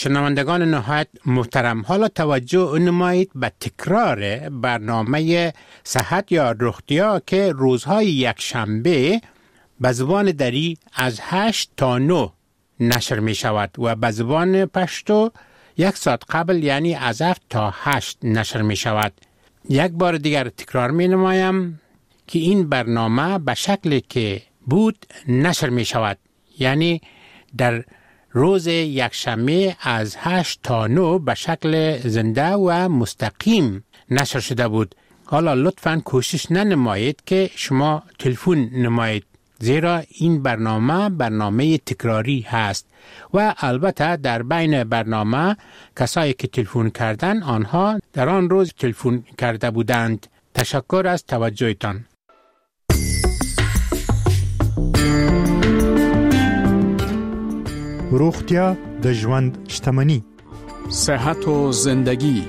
شنوندگان نهایت محترم، حالا توجه نمایید به تکرار برنامه صحت یا رختیا که روزهای یکشنبه به زبان دری از 8 تا 9 نشر می شود و به زبان پشتو 1 ساعت قبل یعنی از 7 تا 8 نشر می شود. یک بار دیگر تکرار می نمایم که این برنامه به شکلی که بود نشر می شود، یعنی در روز یکشنبه از 8 تا 9 به شکل زنده و مستقیم نشر شده بود. حالا لطفاً کوشش ننمایید که شما تلفن نمایید، زیرا این برنامه تکراری هست و البته در بین برنامه کسایی که تلفن کردن آنها در آن روز تلفن کرده بودند. تشکر از توجهتان. روغتیا د ژوند شتمنی، صحت و زندگی.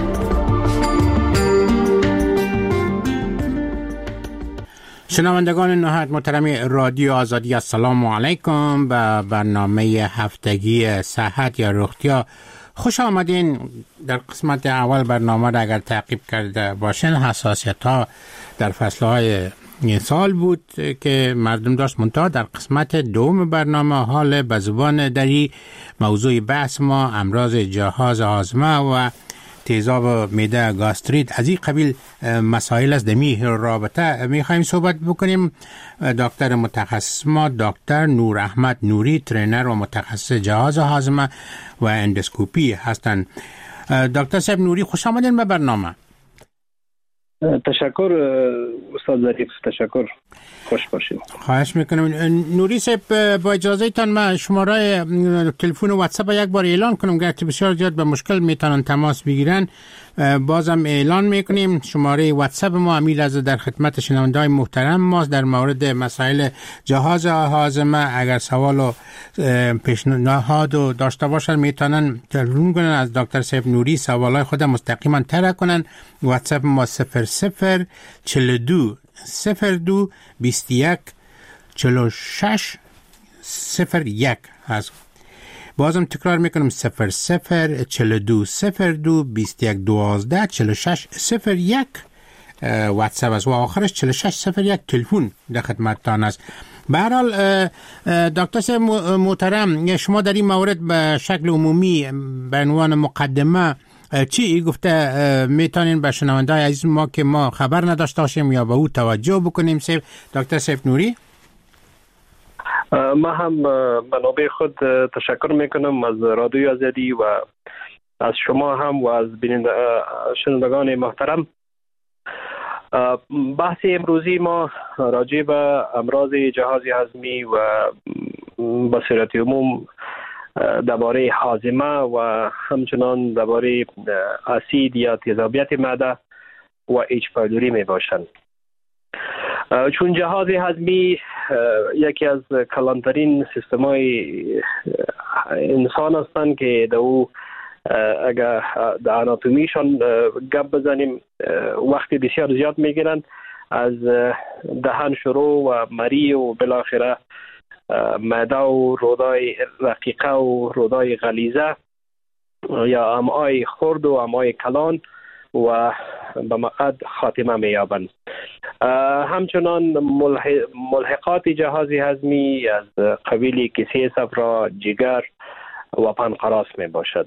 شنوندگان نهایت محترم رادیو آزادی، السلام علیکم. به برنامه هفتگی صحت یا رختیا خوش آمدین. در قسمت اول برنامه را اگر تعقیب کرده باشین، حساسیت ها در فصلهای سال بود که مردم داشت منتها در قسمت دوم برنامه حال به زبان دری موضوع بحث ما امراض جهاز هاضمه و تیزاب معده گاستریت از این قبیل مسائل است. دمی رابطه میخوایم صحبت بکنیم. دکتر متخصص ما دکتر نور احمد نوری، ترینر و متخصص جهاز هاضمه و اندوسکوپی هستند. دکتر صاحب نوری خوش آمدین به برنامه. تشکر استاد ظریف، تشکر، خوش باشید. خواهش میکنم. نوری صاحب با اجازه تان من شماره تلفن و واتساپ یک بار اعلان کنم، گرچه بسیار زیاد به مشکل میتونن تماس بگیرن. بازم اعلان میکنیم شماره واتساپ ما امیل از در خدمت شنونده‌های محترم ماست در مورد مسائل جهاز هاضمه. اگر سوال و پیشنهاد داشته باشن میتونن تلفن کنن از دکتر صاحب نوری، سوالای خود مستقیما طرح کنن. واتساپ ما 00 42 02 21 46 01 هست. بازم تکرار میکنم 00 42 02 21 12 46 01 واتساپ است و آخرش 46 01 تلفن در خدمتتان است. به هر حال دکتر صاحب محترم، شما در این مورد به شکل عمومی به عنوان مقدمه چی گفته میتونین به شنونده‌های عزیز ما که ما خبر نداشته باشیم یا به او توجه بکنیم؟ دکتر صاحب نوری. ما هم به نوبه خود تشکر میکنم از رادیوی آزادی و از شما هم و از شنوندگان محترم. بحث امروزی ما راجع به امراض جهاز هضمی و به صورت عموم درباره هاضمه و همچنان درباره اسید یا تیزابیت معده و ایچ پایلوری می باشند. چون جهاز هضمی یکی از کلانترین سیستم‌های انسان هستند که در او اگر در آناتومیشان گپ بزنیم وقتی بسیار زیاد میگیرند، از دهن شروع و مری و بالاخره معده و رودای رقیقه و رودای غلیظه یا امعای خرد و امعای کلان و به مقعد خاتمه می‌یابند. همچنان ملحقات جهاز هضمی از قبیل کیسه صفرا، جگر و پنقراس می باشد.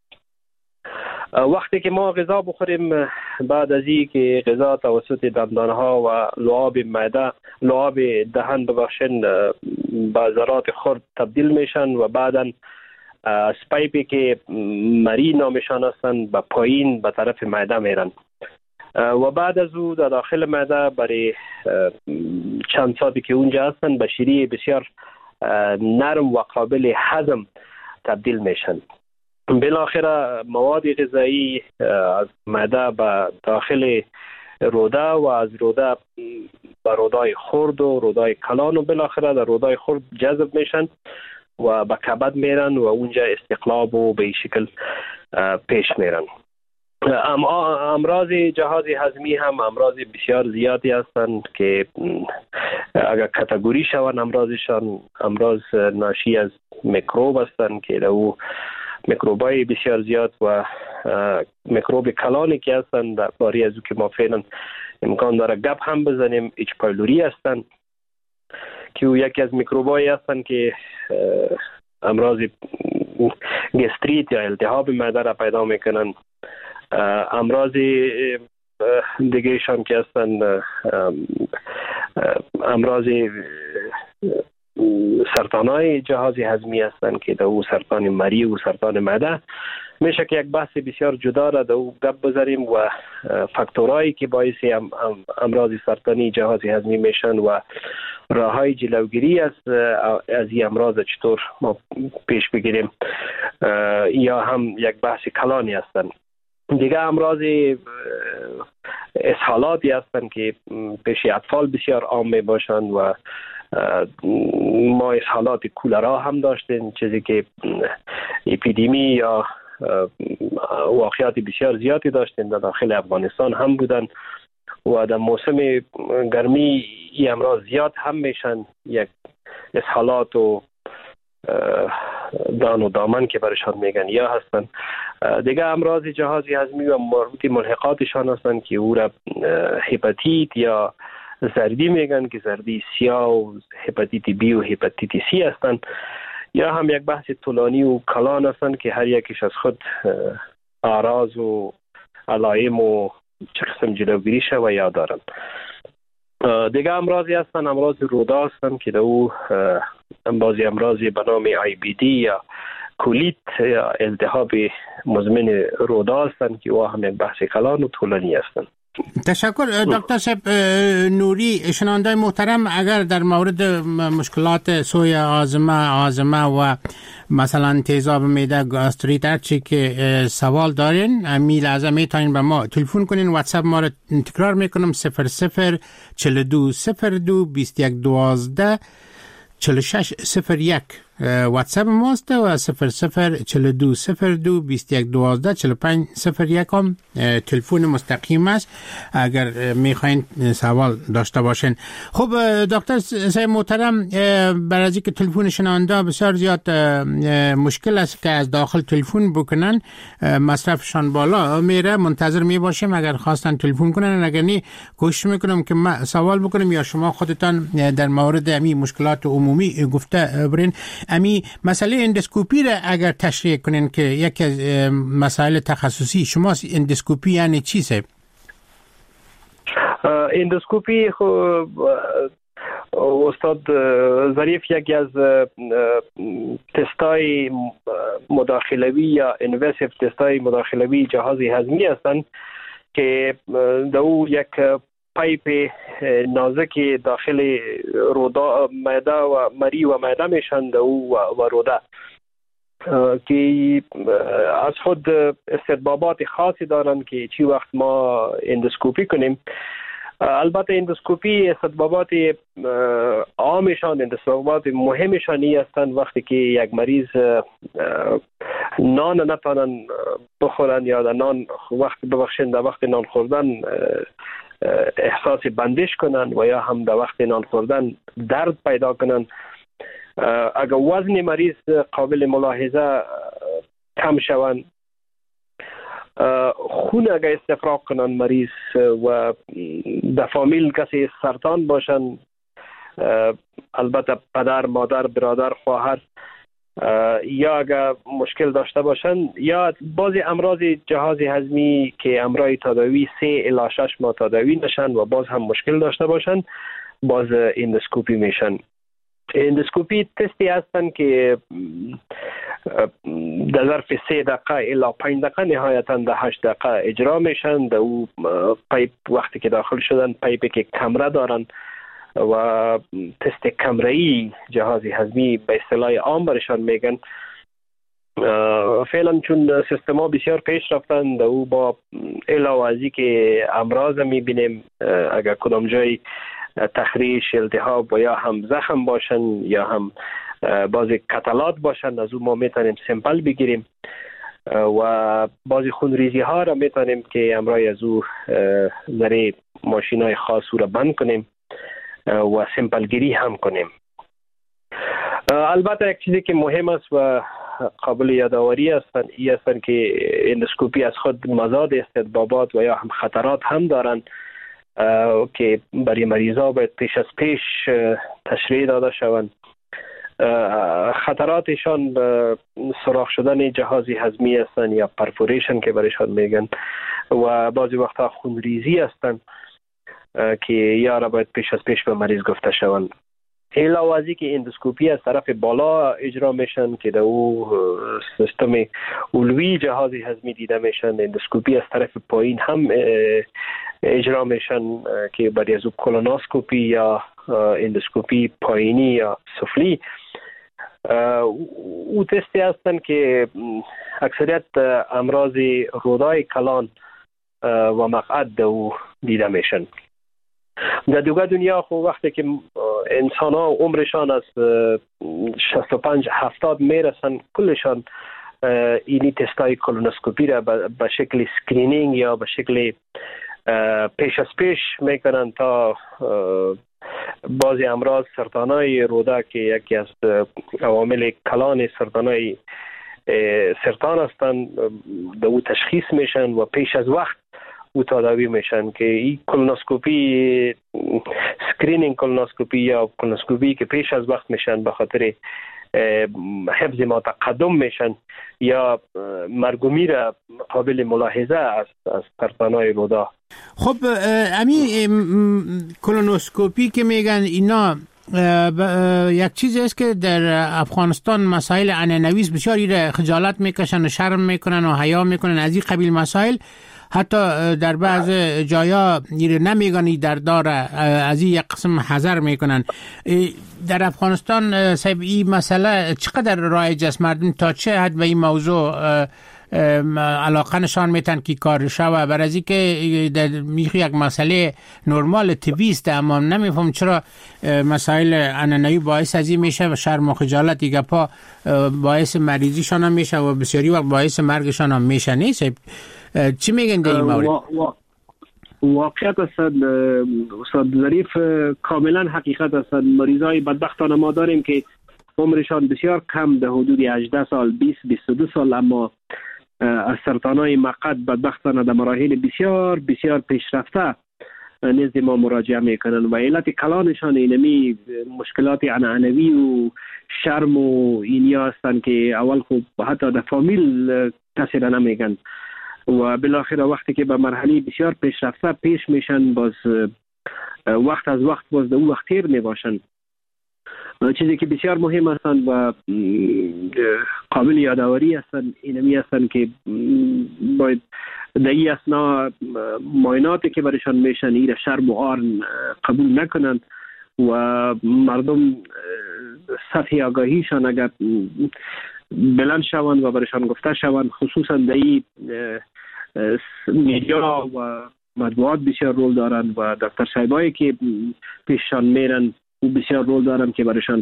وقتی که ما غذا بخوریم، بعد از این که غذا توسط دندانها و لعاب معده، لعاب دهن ببخشین، به ذرات خرد تبدیل میشن و بعدا از پایپی که مری نامشان هستند به پایین به طرف معده میرن و بعد از او در داخل معده برای چند ساعتی که اونجا هستند به شیره بسیار نرم و قابل هضم تبدیل میشن. بالاخره مواد غذایی از معده به داخل روده و از روده به رودای خرد و رودای کلان و بالاخره در رودای خرد جذب میشن و به کبد میرن و اونجا استقلاب و به این شکل پیش میرن. امراض جهاز هضمی هم امراض بسیار زیادی هستند که اگر کاتگوری شوند امراضشان امراض ناشی از میکروب هستند که او میکروبای بسیار زیاد و میکروب کلانی که هستن در باری از او که ما فعلا امکان داره گپ هم بزنیم. اچ پایلوری هستن که یکی از میکروبایی هستن که امراض گستریت یا التهاب معده را پیدا میکنن. امراض دیگهشان که هستن امراض سرطانای جهاز هضمی هستن که دو سرطان مری و سرطان معده. میشه که یک بحث بسیار جدا را دو گپ بذاریم و فاکتورایی که باعث امراض سرطانی جهاز هضمی میشن و راههای جلوگیری از این امراض چطور ما پیش بگیریم یا هم یک بحث کلانی هستن. دیگه امراض اسهالاتی هستن که پیش اطفال بسیار عام می باشن و ما اسهالات کولرا هم داشتیم، چیزی که اپیدمی یا واقعیات بسیار زیادی داشتیم در داخل افغانستان هم بودن و در موسم گرمی این امراض زیاد هم میشن. یک اسهالات و دان و دامن که برشان میگن یا هستن. دیگه امراض جهاز هضمی و مربوط ملحقاتشان هستن که او را هپاتیت یا زردی میگن که زردی سیاه و هپاتیت بی و هپاتیت سی هستن. یا هم یک بحث طولانی و کلان هستن که هر یکیش از خود اعراض و علائم و چه قسم جلوگیری شوه یا دارن. دیگه امراضی هستن امراض روده هستن که دو بعضی امراضی به نام IBD یا کولیت یا التهاب مزمن روده هستن که او هم یک بحث کلان و طولانی هستن. تشکر دکتر صاحب نوری. شنونده محترم، اگر در مورد مشکلات سوی آزمه و مثلا تیزاب معده، گاستریت، هر چی که سوال دارین امی لحظه میتونین به ما تلفن کنین. واتساپ ما رو تکرار میکنم 00 42 02 21 12 4601 واتساپ ماست و 00 42 02 21 12 4501 هم تلفن مستقیم است اگر میخواین سوال داشته باشین. خب دکتر صاحب محترم، برای از اینکه تلفن شنونده بسیار زیاد مشکل است که از داخل تلفن بکنن، مصرفشان بالا میره، منتظر می باشیم اگر خواستن تلفن کنن. اگر نی کوشش میکنم که ما سوال بکنم یا شما خودتان در مورد امی مشکلات عمومی گفته برین. امی مسئله اندوسکوپی را اگر تشریح کنین که یکی از مسائل تخصصی شماست. اندوسکوپی یعنی چی صاحب؟ اندوسکوپی استاد ظریف یکی از تستای مداخلوی یا اینویسیو تستای مداخلوی جهاز هضمی هستند که دو یک پایپ نازک داخل روده معده و مری و معده میشن و روده که از خود استطبابات خاصی دارن که چی وقت ما اندوسکوپی کنیم. البته اندوسکوپی استطبابات عامشان، استطبابات مهمشانی هستند وقتی که یک مریض نان نتوانن بخورن یا در نان در وقت نان خوردن احساس بندش کنن و یا هم در وقت نان خوردن درد پیدا کنن. اگر وزن مریض قابل ملاحظه کم شوند، خون اگر استفراغ کنن مریض و در فامیل کسی سرطان باشن، البته پدر، مادر، برادر، خواهر، یا اگر مشکل داشته باشن یا بعضی امراض جهاز هضمی که امراض تداوی 3 الی 6 ماه تداوی نشن و باز هم مشکل داشته باشن، باز اندوسکوپی میشن. اندوسکوپی تستی هستن که در ظرف 3 دقیقه الی 5 دقیقه نهایتا در 8 دقیقه اجرا میشن. در او پایپ وقتی که داخل شدن، پایپی که کمره دارن و تست کمره‌ای جهاز هضمی به اصطلاح عام برشان میگن. فعلا چون سیستم ها بسیار پیش رفتن، او با علاوه از این که امراض میبینیم، اگر کدام جای تخریش، التهاب و یا هم زخم باشن یا هم بعضی کتلات باشن، از او ما میتونیم سمپل بگیریم و بعضی خونریزی ها را میتونیم که امراض از او ذره ماشین های خاص را بند کنیم و سمپل گیری هم کنیم. البته یک چیزی که مهم است و قابل یادآوری هستند این هستند که اندوسکوپی از خود مزاد استطبابات و یا هم خطرات هم دارند که برای مریضا باید پیش از پیش تشریح داده شوند. خطراتشان سوراخ شدن جهاز هضمی هستند یا پرفوریشن که برایشان میگن و بعضی وقتا خونریزی هستند که یا را باید پیش از پیش به مریض گفته شوند. علاوه از که اندوسکوپی از طرف بالا اجرا میشن که در او سیستم علوی جهاز هضمی دیده میشن، اندوسکوپی از طرف پایین هم اجرا میشن که برای از کولونوسکوپی یا اندوسکوپی پایینی یا سفلی. او تستی هستن که اکثریت امراض رودای کلان و مقعد در او دیده میشن. در دیگر دنیا خب وقتی که انسان ها عمرشان از 65-70 میرسن کلشان اینی تستای کولونوسکوپی را به شکل سکرینینگ یا به شکل پیش از پیش میکنن تا بعضی امراض سرطانای روده که یکی از عوامل کلان سرطانای سرطان هستند به او تشخیص میشن و پیش از وقت او تداوی میشن که این کولونوسکوپی سکرینینگ کولونوسکوپی یا کولونوسکوپی که پیش از وقت میشن به خاطر حفظ ما تقدم میشن یا مرگ و میر قابل ملاحظه از سرطانای روده. خب امی کولونوسکوپی که میگن اینا یک چیزی است که در افغانستان مسائل عنعنوی بسیاری خجالت میکشن و شرم میکنن و حیا میکنن از این قبیل مسائل، حتی در بعض جایا نمیگن در داره از این یک قسم حذر میکنن. در افغانستان صاحب این مسئله چقدر رایج است؟ مردم تا چه حد به این موضوع علاقه نشان میتن که کار شوه؟ برای از که یک مسئله نرمال طبیعی است، اما نمیفهم چرا مسائل عنعنوی باعث از این میشه و شرم و خجالت دیگه پا باعث مریضیشان هم میشه و بسیاری وقت باعث مرگشان هم میشه. نیست چی میگن در این مورد؟ واقعیت است استاد ظریف، کاملا حقیقت است. مریضای بدبختانه ما داریم که عمرشان بسیار کم در حدود 18 سال 20-22 سال اما از سرطانای مقعد بدبختانه در مراحل بسیار بسیار پیشرفته نزد ما مراجعه میکنن و علت کلانشان اینمی مشکلات عنعنوی و شرم و اینیا هستند که اول خوب حتی در فامیل کسی را نمیگن و بالاخره وقتی که به مرحله بسیار پیشرفته پیش میشن باز وقت از وقت باز در اون وقت تیر میباشن. چیزی که بسیار مهم هستند و قابل یادآوری هستند اینمی هستند که باید در این اثنا معایناتی که برشان میشن این شرم و عار قبول نکنند و مردم سطح آگاهیشان اگر بلند شوند و برشان گفته شوند، خصوصا در این میدیا و مطبوعات بسیار رول دارند و دکتر صاحبایی که پیششان میرن او بسیار رول دارند که برشان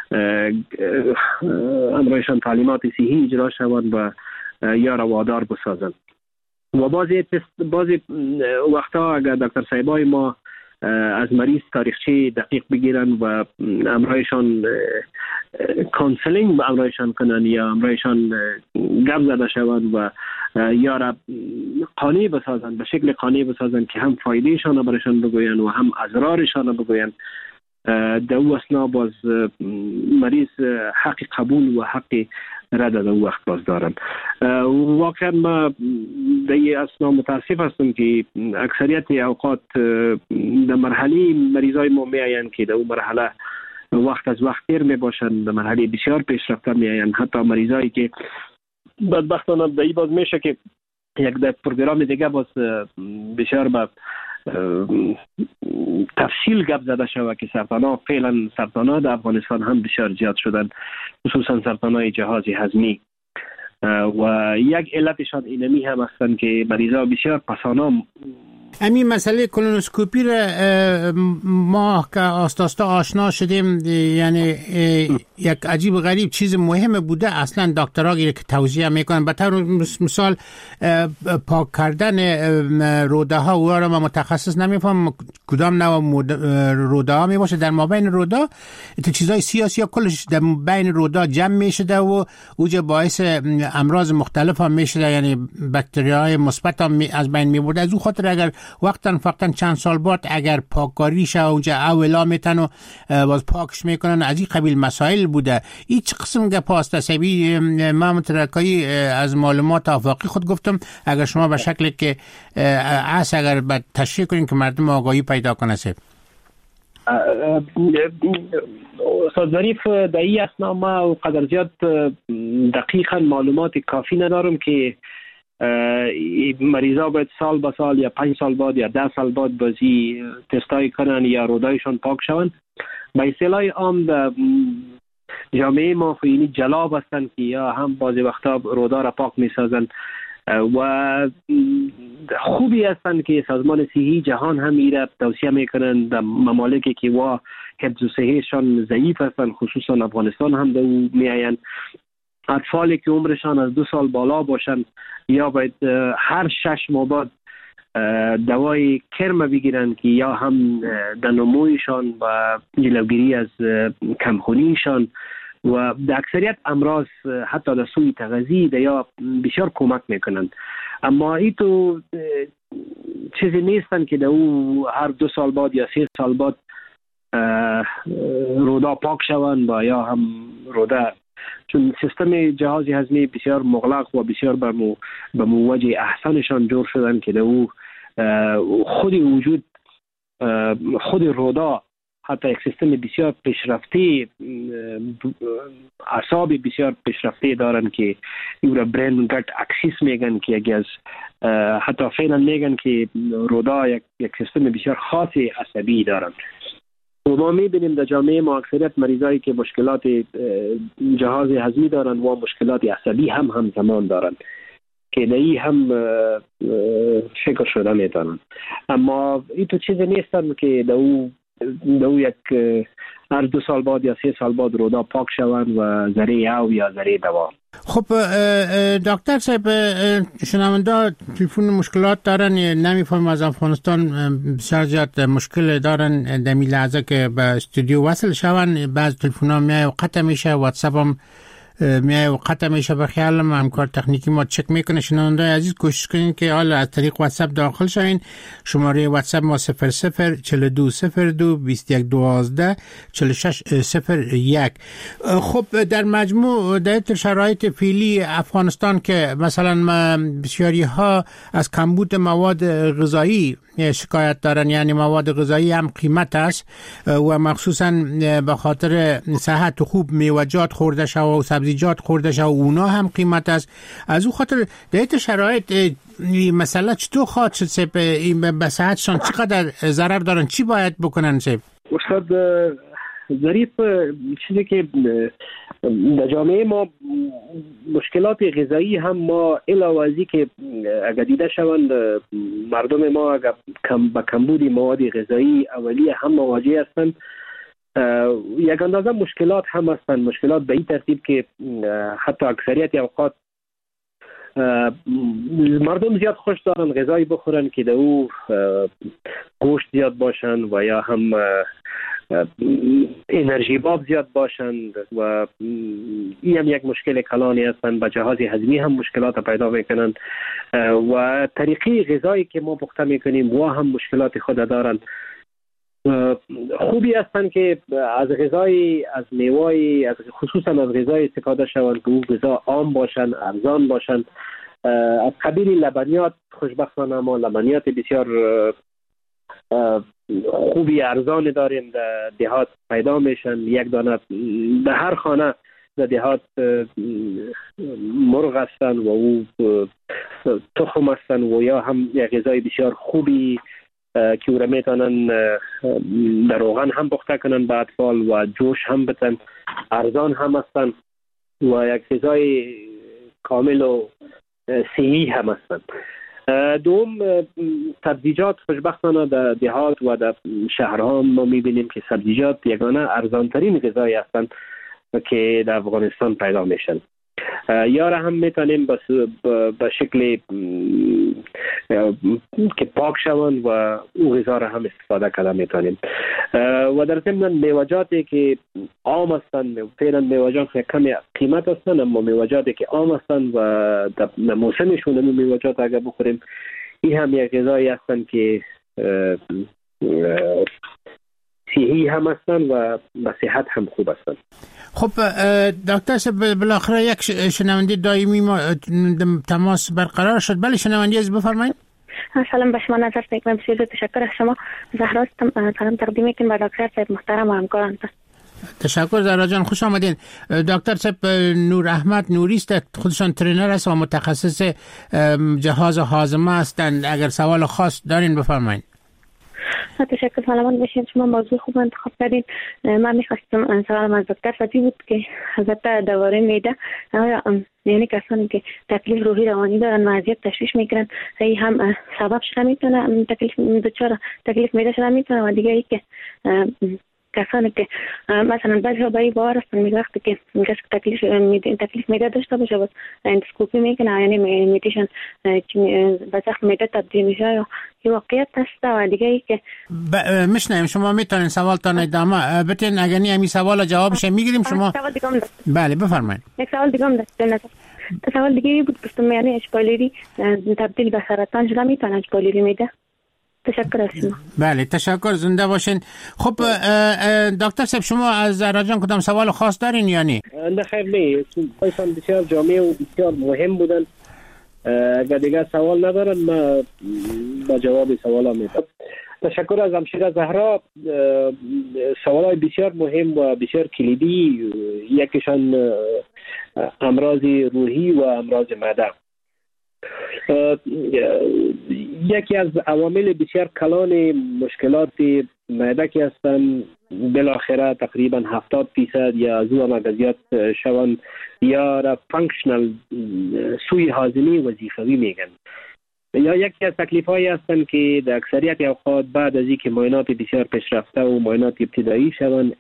امرایشان تعلیمات صحیح اجرا شوند و یا روادار بسازند. و بعضی وقتا اگر دکتر صاحبای ما از مریض تاریخچه دقیق بگیرن و امرایشان کانسلینگ به امرایشان کنن یا امرایشان گپ زده شوند و یا را قانع بسازن، به شکل قانع بسازن که هم فایدهشان را برشان بگوین و هم اضرارشان را بگوین، در او اثنا باز مریض حق قبول و حق رد در او وقت باز دارن. واقعا ما در این اثنا متاسف هستم که اکثریت اوقات در مرحله مریضای ما می آیند که در اون مرحله وقت از وقت تیر می باشند، در مرحله بسیار پیشرفته می آیند. حتی مریضایی که بدبختانه در این باز میشه که یک در پروگرام دیگه باز بسیار با تفصیل گپ زده شود که سرطان‌ها فعلا سرطان‌ها در افغانستان هم بسیار زیاد شدن، خصوصا سرطان‌های جهاز هضمی و یک علتشان اینمی هم هستند که مریضا بسیار پسانا همین مسئله کولونوسکوپی را ما که آستا آشنا شدیم، یعنی یک عجیب غریب چیز مهم بوده. اصلا دکترها که توضیح میکنن به طور مثال پاک کردن روده ها، او را ما متخصص نمیفهم کدام نوع روده ها می باشه. در مابین روده تو چیزای سیاسی ها کلش در بین روده جمع میشده و اوجه باعث امراض مختلف هم میشده، یعنی باکتریای مثبت هم از بین میبرده. از او خاطر اگر وقتا چند سال بعد اگر پاککاری شه اونجا اولا میتن و باز پاکش میکنن، از این قبیل مسائل بوده. این چه قسم گپاست؟ سبی ما مترکایی از معلومات آفاقی خود گفتم، اگر شما به شکل که اگر به تشریح کنین که مردم آگاهی پیدا کنه. استاد ظریف، در این اثنا ما قدر زیاد دقیقا معلومات کافی ندارم که مریضا باید سال به سال یا 5 سال بعد یا 10 سال بعد بازی تستای کنن یا رودایشان پاک شون. به اصطلاح عام در جامعه ما خیلی جلاب هستند که یا هم بعضی وقتا رودا را پاک می سازند و خوبی هستند که سازمان صحی جهان هم ایره توصیه میکنند در ممالکی که وا حفظ صحیشان ضعیف هستند، خصوصا افغانستان هم در او میآیند. اطفالی که عمرشان از 2 سال بالا باشند یا باید هر 6 ماه بعد دوای کرم بگیرن که یا هم در نمویشان و جلوگیری از کمخونیشان و در اکثریت امراض حتی در سوی تغذیه یا بسیار کمک میکنند. اما این تو چیزی نیستن که در او هر 2 سال بعد یا 3 سال بعد رودا پاک شوند و یا هم رودا، چون سیستم جهاز هضمی بسیار مغلق و بسیار به وجه احسنشان جور شدن که در او خود وجود خود رودا حتی یک سیستم بسیار پیشرفته، اعصاب بسیار پیشرفته دارن که او را برین گت اکسیس میگن که یکی از حتی فعلا میگن که رودا یک سیستم بسیار خاص عصبی دارن. و ما میبینیم در جامعه ما اکثریت مریضایی که مشکلات جهاز هضمی دارن و مشکلات عصبی هم همزمان دارن که دایی هم فکر شده میتونن. اما این تو چیزی نیستن که دو یک هر 2 سال بعد یا 3 سال بعد رودا پاک شوند و ذره او یا ذره دوا. خب دکتر صاحب، شنونده تلفن مشکلات دارن، نمیفهم از افغانستان بسیار زیاد مشکل دارن در این لحظه که به استودیو وصل شون. بعض تلفن ها میای و قطع میشه، واتساپ هم میای و قطع میشه. به خیالم همکار تکنیکی ما چک میکنه. شنونده عزیز کوشش کنین که حالا از طریق واتساپ داخل شوین. شماره واتساپ ما 00420221124601. خب در مجموع در شرایط فعلی افغانستان که مثلا بسیاری ها از کمبود مواد غذایی شکایت دارن، یعنی مواد غذایی هم قیمت است و مخصوصا به خاطر صحت خوب میوه‌جات خورده شو و سبزیجات خورده شو اونا هم قیمت است. از او خاطر در این شرایط مسئله چطور خواهد شد؟ به صحتشان چقدر ضرر دارن؟ چی باید بکنن؟ استاد ظریف، چیزی که در جامعه ما مشکلات غذایی هم ما علاوه از که اگر دیده شوند مردم ما اگر با کمبود مواد غذایی اولیه هم مواجه هستند، یک اندازه مشکلات هم هستند. مشکلات به این ترتیب که حتی اکثریت اوقات مردم زیاد خوش دارن غذایی بخورن که در او گوشت زیاد باشن و یا هم انرژی باب زیاد باشند و این هم یک مشکل کلانی هستند. به جهاز هضمی هم مشکلات پیدا میکنند و طریقی غذایی که ما پخته میکنیم و هم مشکلات خود دارند. خوبی هستند که از غذای از میوه از خصوصا از غذای استفاده شوند که او غذا عام باشن، ارزان باشن. از قبیل لبنیات خوشبختانه ما لبنیات بسیار خوبی ارزان داریم در دهات پیدا میشن. یک دانه در هر خانه در دهات مرغ هستن و او تخم هستن و یا هم یک غذای بسیار خوبی که او را میتونن در روغن هم پخته کنن به اطفال و جوش هم بتن، ارزان هم هستن و یک غذای کامل و صحی هم هستن. دوم سبزیجات خوشبختانه در دهات و در شهرها ما میبینیم که سبزیجات یگانه ارزانترین غذایی هستند که در افغانستان پیدا میشن. یا را هم میتونیم به شکل که پاک شوند و او غذا را هم استفاده کرده میتونیم. و در ضمن میوه‌جاتی که عام هستند، فعلا میوه‌جات کم قیمت هستند، اما میوه‌جاتی که عام هستند و در موسمشون این میوه‌جات اگر بخوریم، این هم یک غذایی هستند که صحی هم هستند و به صحت هم خوب هستند. خب دکتر صاحب، بالاخره یک شنونده دائمی ما تماس برقرار شد. بله شنونده از بفرمایید. سلام به شما نظر صاحب، من بسیار تشکر از شما. زهرا هستم، سلام تقدیم میکنم به دکتر صاحب محترم و همکاران. تشکر زهرا جان، خوش آمدین. دکتر صاحب نور احمد نوری است، خودشان ترینر است و متخصص جهاز هاضمه هستند. اگر سوال خاص دارین بفرمایید. تشکر، سلامت باشین. شما موضوع خوب انتخاب کردین. من میخواستم سوالم از دکتر فتی بود که البته درباره معده، یعنی کسانی که تکلیف روحی روانی دارن و اذیت تشویش میکنن، این هم سبب شده میتونه تکلیف معده شده میتونه. و دیگه ای که کسانی که مثلا بعضی ها به این باور هستن میگه وقتی که کسی تکلیف معده داشته باشه بس اندوسکوپی میکنه، یعنی میتیشن به زخم معده تبدیل میشه، یا یه واقعیت هست. و دیگه ای که میشنیم شما میتونین سوالتان ادامه بدین. اگر نه همین سوال جوابش میگیریم شما. سوال دیگه هم داشت. بله بفرمایید. یک سوال دیگه هم داشت. سوال دیگه بود گفتم یعنی اچ-پایلوری تبدیل به سرطان شده میتونه اچ-پایلوری معده؟ تشکر از شما. بله تشکر، زنده باشین. خب دکتر صاحب شما از زهرا جان کدام سوال خاص دارین یا نه؟ نه خیر، نه سوالشان بسیار جامع و بسیار مهم بودن. اگر دیگه سوال ندارن ما با جواب سوالا میدم. تشکر از همشیره زهرا. سوالای بسیار مهم و بسیار کلیدی، یکیشان امراض روحی و امراض معده. یکی از عوامل بسیار کلان مشکلات معده که هستند بالاخره تقریبا 70% یا از او هم زیاد شوند یا را فانکشنال سوی هاضمه وظیفوی میگن. یا یکی از تکلیف هایی هستند که در اکثریت اوقات بعد از اینکه معاینات بسیار پیشرفته و معاینات ابتدایی شوند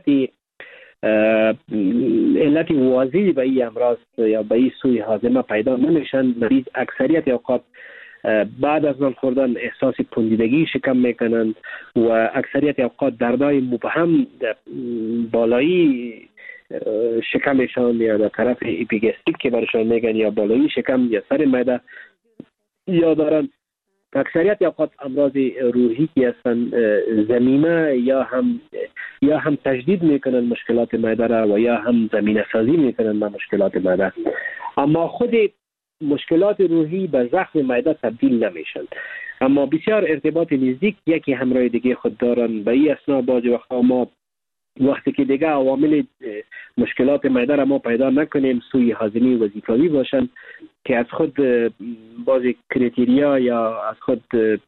علت واضحی به این امراض یا به این سوی هاضمه پیدا نمیشن. مریض اکثریت اوقات بعد از نان خوردن احساس پوندیدگی شکم میکنند و اکثریت اوقات دردای مبهم بالایی شکمشان یا در طرف اپیگاستریک که برشان میگن یا بالایی شکم یا سر معده یا دارن. اکثریت اوقات امراض روحی که هستند زمینه یا هم تجدید میکنن مشکلات معده را و یا هم زمینه سازی میکنن به مشکلات معده، اما خود مشکلات روحی به زخم معده تبدیل نمیشن، اما بسیار ارتباط نزدیک یکی همراه دیگه خود دارن. به این اسنا بعضی وقتا ما وقتی که دیگه عوامل مشکلات معده را ما پیدا نکنیم سوی هاضمه وظیفوی باشن که از خود بعضی کریتریا یا از خود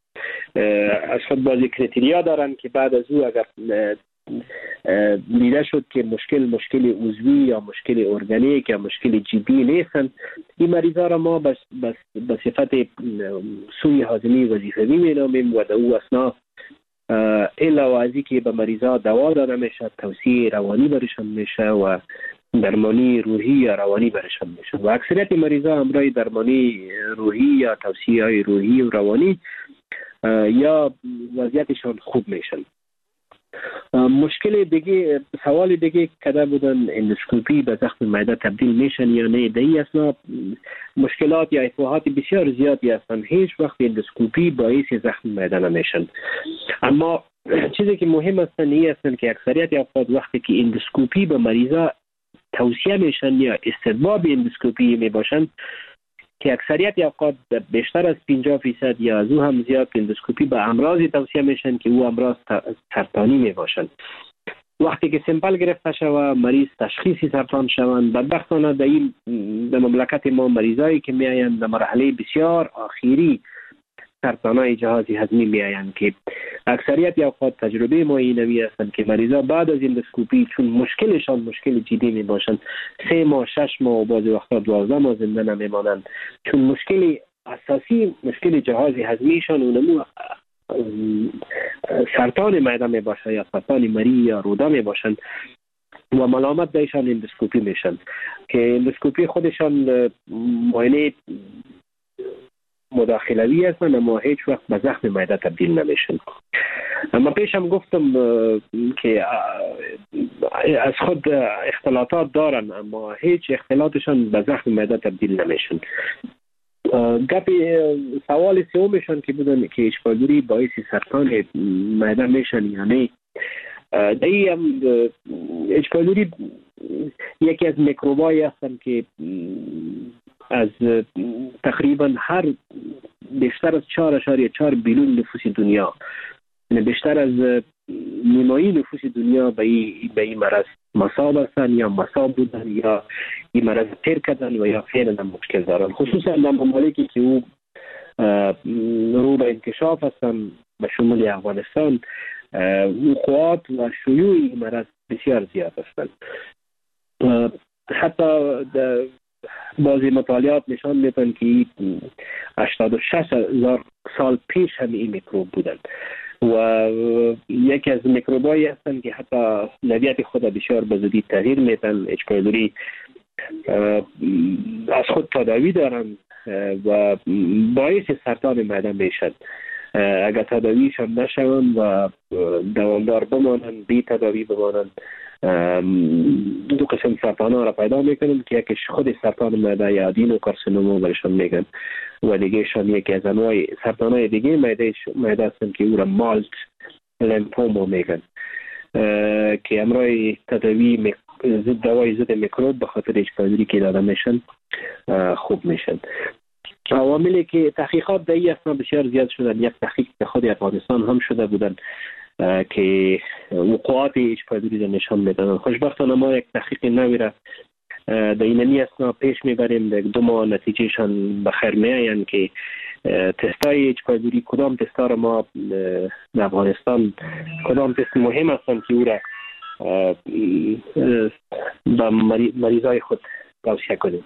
بعضی کریتریا دارن که بعد از او اگر دیده شد که مشکل عضوی یا مشکل ارگانیک یا مشکل جیبی نیستن، این مریضا را ما به صفت سوی هاضمه وظیفوی مینامیم و در او اسنا علاوه از اینکه به مریضا دوا داده میشه، توصیه روانی برشان میشه و درمانی روحی یا روانی برشان میشه و اکثریت مریضا همراه درمانی روحی یا توصیه های روحی و روانی یا وضعیتشان خوب میشن. مشکل دیگه، سوال دیگه کده بودن اندوسکوپی به زخم معده تبدیل میشن یا نه. در این اثنا مشکلات یا افواهات بسیار زیادی هستند. هیچ وقت اندوسکوپی باعث زخم معده نمیشن، اما چیزی که مهم هستند این هستند که اکثریت اوقات وقتی که اندوسکوپی به مریضا توصیه میشن یا استحباب اندوسکوپی میباشن که اکثریت اوقات بیشتر از 50% یا از او هم زیاد اندوسکوپی به امراضی توصیه میشن که او امراض سرطانی میباشن. وقتی که سمپل گرفته شود مریض تشخیصی سرطان شوند، بدبختانه در مملکت ما مریضایی که میآیند در مرحله بسیار آخری سرطانای جهاز هضمی میآیند که اکثریت اوقات تجربه ما اینمی هستند که مریضا بعد از اندوسکوپی چون مشکلشان مشکل جدی می باشند 3 ماه 6 ماه و بعضی وقتا 12 ماه زنده نمیمانند، چون مشکل اساسی مشکل جهاز هضمیشان اونمو سرطان معده می باشه یا سرطان مری یا روده می باشن و ملامت بهشان اندوسکوپی میشن که اندوسکوپی خودشان معاینه مداخلوی هستن اما هیچ وقت به زخم معده تبدیل نمیشن. اما پیشم گفتم که از خود اختلاطات دارن اما هیچ اختلاطشان به زخم معده تبدیل نمیشن. سوال سومشان که بودن که اشپالوری باعث سرطان معده میشن یا نه، دایی هم اشپالوری یکی از میکروبایی هستن که از تقریبا هر بیشتر از 4.4 بیلیون نفوس دنیا، بیشتر از نیمایی نفوس دنیا به این مرض مصاب هستن یا مصاب بودن یا این مرض تیر کردن و یا فعلا مشکل دارن، خصوصا در ممالکی که او رو به انکشاف هستن به شمول افغانستان. وقوعات و شیوع این مرض بسیار زیاد هستند. حتی بعضی مطالعات نشان میدن که 86,000 سال پیش هم این میکروب بودن و یکی از میکروبایی هستن که حتی نوعیت خود بسیار به زودی تغییر میدن. اچ پایلوری از خود تداوی دارن و باعث سرطان معده میشن. اگر تداویشان نشون و دوامدار بمانن، بی تداوی بمانن، دو قسم سرطان ها را پیدا میکنن که یکیش خود سرطان معده یا آدینوکارسینوما برشان میگن و دیگهشان یکی از انواع سرطان های دیگه معده هستن که او را مالت لیمفوما میگن که امرای تداوی دوای ضد میکروب به خاطر اچ پایلوری که داده میشن خوب میشن. عواملی که تحقیقات در این اثنا بسیار زیاد شدن، یک تحقیق به خود افغانستان هم شده بودن که وقوعات اچ پایلوری را نشان میدن. خوشبختانه ما یک تحقیق نوی را در این اثنا پیش میبریم، در 2 ماه نتیجهشان بخیر میآیند که تستای اچ پایلوری کدام تستا را ما در افغانستان کدام تست مهم هستند که او را به مریضای خود توصیه کنیم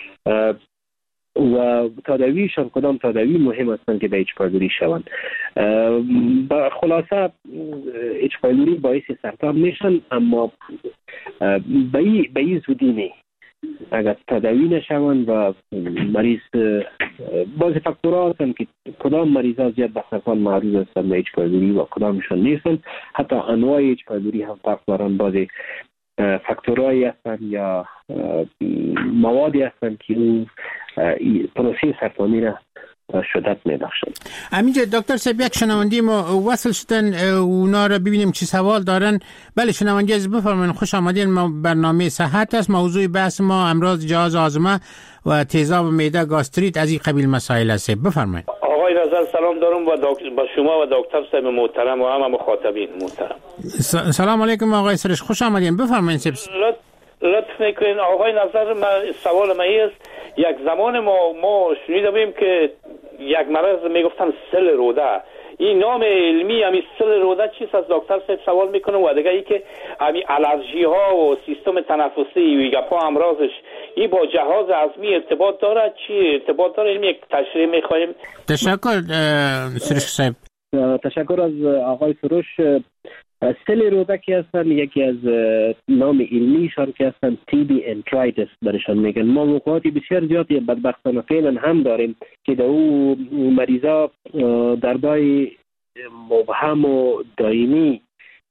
و تداویشان کدام تداوی مهم هستند که به اچ پایلوری شوند. با خلاصه اچ پایلوری باعث سرطان میشن اما به این زودی نه. اگر تداوی نشوند و مریض بعضی فاکتورها هستند که کدام مریضا زیاد به سرطان معرض هستند به اچ پایلوری و کدامشان نیستند. حتی انواع اچ پایلوری هم فرق دارند. بعضی فاکتورهایی هستند یا موادی هستند که اون پروسه سرطانی را شدت میبخشند. همینجا دکتر صاحب یک شنوندی ما وصل شدن، اونا را ببینیم چی سوال دارن. بله شنوندی از بفرمایید. خوش آمدین. ما برنامه صحت است. موضوع بحث ما امراض جهاز هاضمه و تیزاب معده گاستریت از این قبیل مسائل است. بفرمایید. آقای رضا سلام دارم با شما و دکتر صاحب محترم و همه مخاطبین محترم. سلام علیکم آقای سرش، خوش آمدین. بفرمایید. لطف میکنین. آقای نظر من سوال من است، یک زمان ما شنیده بودیم که یک مرض میگفتن سل روده، این نام علمی همین سل روده چیست؟ از دکتر صاحب سوال میکنم. و دیگه ای که همین الرژی ها و سیستم تنفسی و گپا امراضش این با جهاز هضمی ارتباط داره؟ چی ارتباط داره؟ علمی یک تشریح میخوایم. تشکر سروش صاحب. تشکر از آقای سروش. سل روده که هستن یکی از نام علمیشان که هستن TB انترایتس برشان میگن. ما وقوعاتی بسیار زیادی بدبختانه فعلا هم داریم که در او مریضا دردای مبهم و دائمی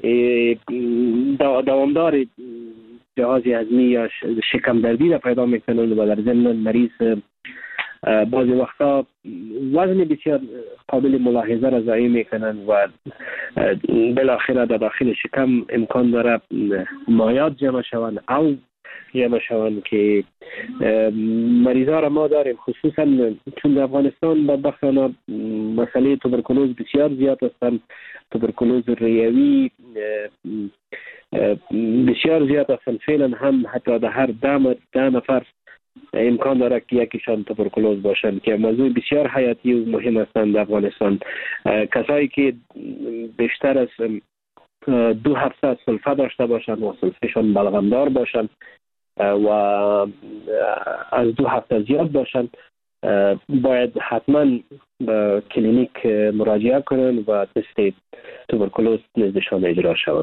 دوامدار جهاز هضمی یا شکم دردی را پیدا میکنن و در ضمن مریض بعضی وقتا وزن بسیار قابل ملاحظه را ضایع میکنن و بالاخره در داخل شکم امکان داره مایعات جمع شوند او جمع شوند که مریضا را ما داریم. خصوصا چون در افغانستان بدبختانه مسئله توبرکلوز بسیار زیاد هستند. توبرکلوز ریوی بسیار زیاد هستند. فعلا هم حتی در هر 10 نفر امکان داره که یکیشان توبرکلوز باشند که موضوع بسیار حیاتی و مهم هستند در افغانستان. کسایی که بیشتر از 2 هفته سلفه داشته باشند و سلفهشان بلغمدار باشند و از 2 هفته زیاد باشند باید حتما به کلینیک مراجعه کنند و تست توبرکولوز نزدشان اجرا شوند.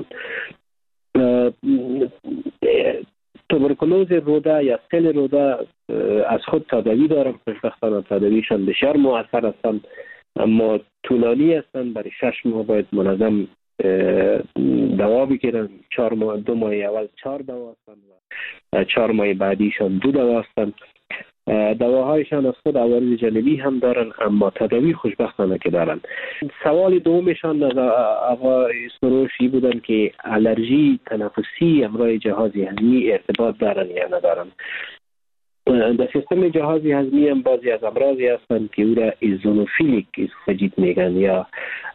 توبرکولوز روده یا سل روده از خود تداوی دارن، خوشبختانه تداویشان بسیار مؤثر هستند، اما طولانی هستند. برای 6 ماه باید منظم دوا بگیرن. 4 ماه، 2 ماه اول 4 دوا هستند و 4 ماه بعدیشان 2 دوا هستند. دواهایشان از خود عوارض جانبی هم دارن، اما تداوی خوشبختانه که دارن. سوال دومشان از آقای سروشی بودن که آلرژی تنفسی همراه جهاز هضمی ارتباط دارن یا ندارن. در سیستم جهاز هضمی هم بعضی از امراضی هستند که او را ایزونوفیلیک اسوفاژیت میگن یا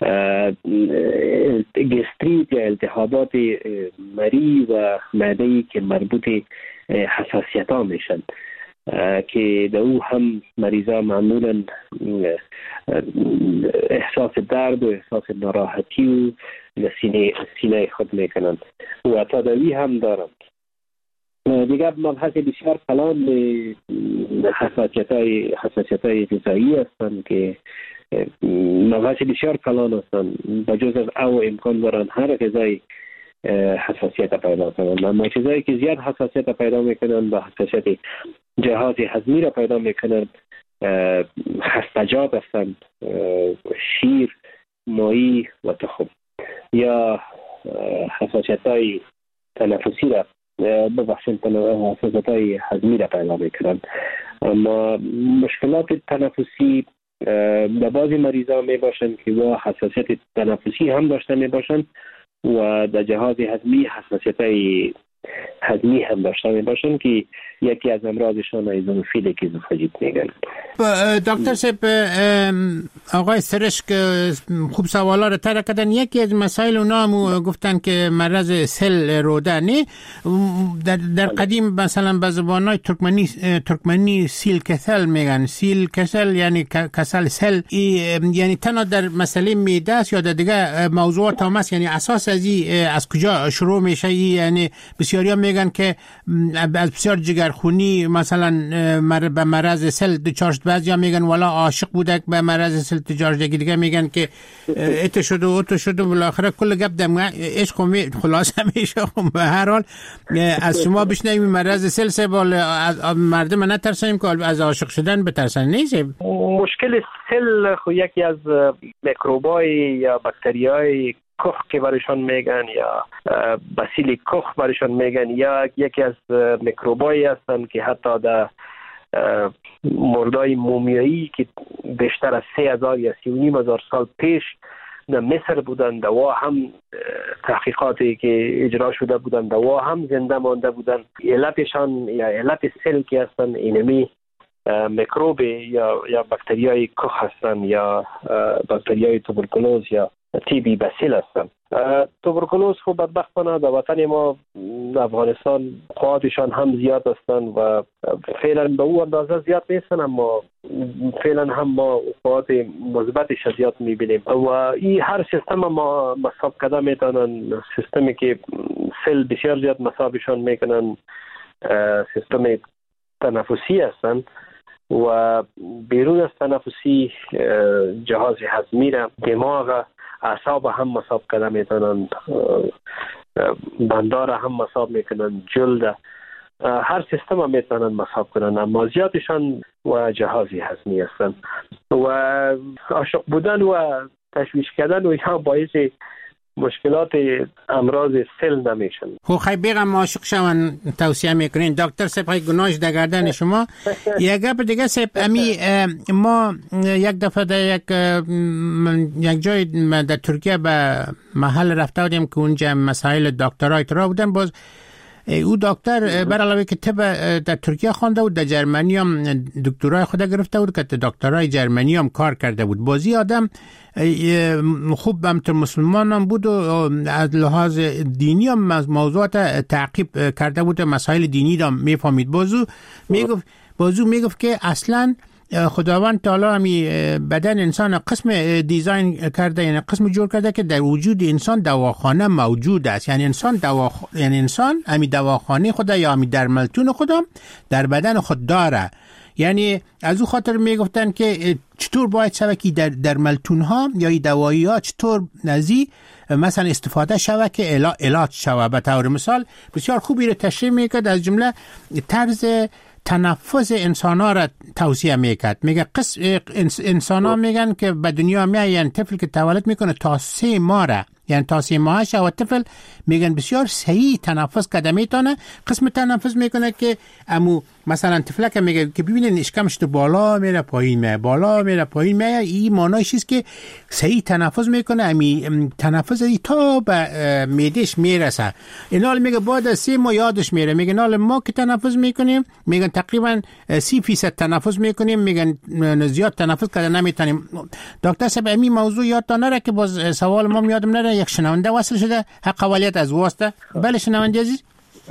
گستریت یا التهابات مری و معده‌ای که مربوط حساسیت ها میشن که در او هم مریضا معمولا احساس درد و احساس ناراحتی و سینه خود میکنند و تداوی هم دارند. دیگر مبحث بسیار کلان حساسیت های غذایی هستند که مبحث بسیار کلان هستند. بجز از او امکان دارند هر غذای حساسیت پیدا کنند، اما چیزایی که زیاد حساسیت پیدا میکنند و حساسیت جهاز هضمی را پیدا میکنند خستجات هستند: شیر، ماهی و تخم. یا حساسیت های تنفسی را حساسیت های هضمی را پیدا میکنند. اما مشکلات تنفسی در بعضی مریضا می باشند که با حساسیت تنفسی هم داشته می باشند و در جهاز هضمی حساسیت هضمی هم داشته می باشند که یکی از امراضشان ایزونوفیلیک اسوفاژیت میگن. دکتر صاحب، آقای سرشک خوب سوالا رو طرح کردن. یکی از مسائل اونا هم گفتن که مرض سل روده نه. در قدیم مثلا به زبانهای ترکمنی سیل کسل میگن. سیل کسل یعنی کسل سل، یعنی تنها در مسئله معده است یا در دیگه موضوعات هم است؟ یعنی اساس از کجا شروع میشه؟ یعنی بسیاری ها میگن که از بسیار جگرخونی مثلا به مرض سل دچار شد. بعضیا میگن والا عاشق بوده به مرض سل دچار شد، دیگه میگن که ات شد و اوت شد و بالاخره کل گپ دم عشق خلاصه میشه. به هر حال از شما بشنویم مرض سل سبال مردم نترسیم که از عاشق شدن بترسن. نیست مشکل سل خو یکی از میکروبای یا باکتریای کخ که برشان میگن یا باسیل کخ برشان میگن یا یکی از میکروبایی هستن که حتی در مردای مومیایی که بیشتر از 3000 یا 3500 سال پیش در مصر بودن، دوا هم تحقیقاتی که اجرا شده بودن دوا هم زنده مانده بودن. علتشان یا علت سل که هستن اینمی میکروب یا باکتریای کخ هستن یا باکتریای توبرکولوز یا تی بی باسیل هستن. توبرکولوز خب بدبختانه در وطن ما افغانستان قواتشان هم زیاد هستن و فعلا به او اندازه زیاد نیستن، اما فعلا هم ما قوات مثبتش زیاد میبینیم و این هر سیستم ما مصاب کرده میتونن. سیستمی که سل بسیار زیاد مصابشان میکنن سیستم تنفسی هستن و بیرون از تنفسی جهاز هضمی را، دماغ، اعصاب هم مصاب کرده میتونن، بندار هم مصاب میکنن، جلد، هر سیستم هم میتونن مصاب کنن، اما زیادشان و جهاز هضمی هستن و عاشق بودن و تشویش کردن و یا باعث مشکلات امراض سل نمیشن. خب خیلی بیغم عاشق شون توصیه میکنین. دکتر صاحب گناهش در گردن شما. یک گپ دیگه صاحب، ما یک دفعه در یک جای در ترکیه به محل رفته بودیم که اونجا مسائل دکترای ترا بودن. باز او دکتر بر علاوه که طب در ترکیه خوانده بود، در جرمنی هم دکترای خود گرفته بود که دکترای جرمنی هم کار کرده بود. بازی آدم خوب همتر مسلمان هم بود و از لحاظ دینی هم موضوعات تعقیب کرده بود، مسائل دینی را میفهمید. بازو میگفت که اصلا خداوند تعالی همی بدن انسان قسم دیزاین کرده، یعنی قسم جور کرده که در وجود انسان دواخانه موجود است. یعنی انسان همی دواخانه خود یا همی درملتون خود در بدن خود داره. یعنی از او خاطر میگفتن که چطور باید شود که در ملتون ها یا دوایی ها چطور نزی مثلا استفاده شود که علاج شود. به طور مثال بسیار خوبی رو تشریح میکرد، از جمله طرز تنفس انسان ها را توصیه میکرد. میگه انسان ها میگن که به دنیا میایین طفل که تولد میکنه تا 3 ماه را، یعنی تا 3 ماهش و طفل میگن بسیار صحیح تنفس کرده میتونه. قسم تنفس میکنه که امو مثلا طفلک میگه که ببینین اشکمش تو بالا میره پایین میره، بالا میره پایین میره. این معنیش چیست که صحیح تنفس میکنه، امی تنفس تا به معدهش میرسه. اینا میگه بعد از 3 ماه یادش میره. میگن حالا ما که تنفس میکنیم میگن تقریبا 30% تنفس میکنیم، میگن زیاد تنفس کرده نمیتونیم. دکتر صاحب امی موضوع یادتان نره که باز سوال ما یادم نره. یک شنونده وصل شده، حق اولیت از واسطه. بله شنونده عزیز.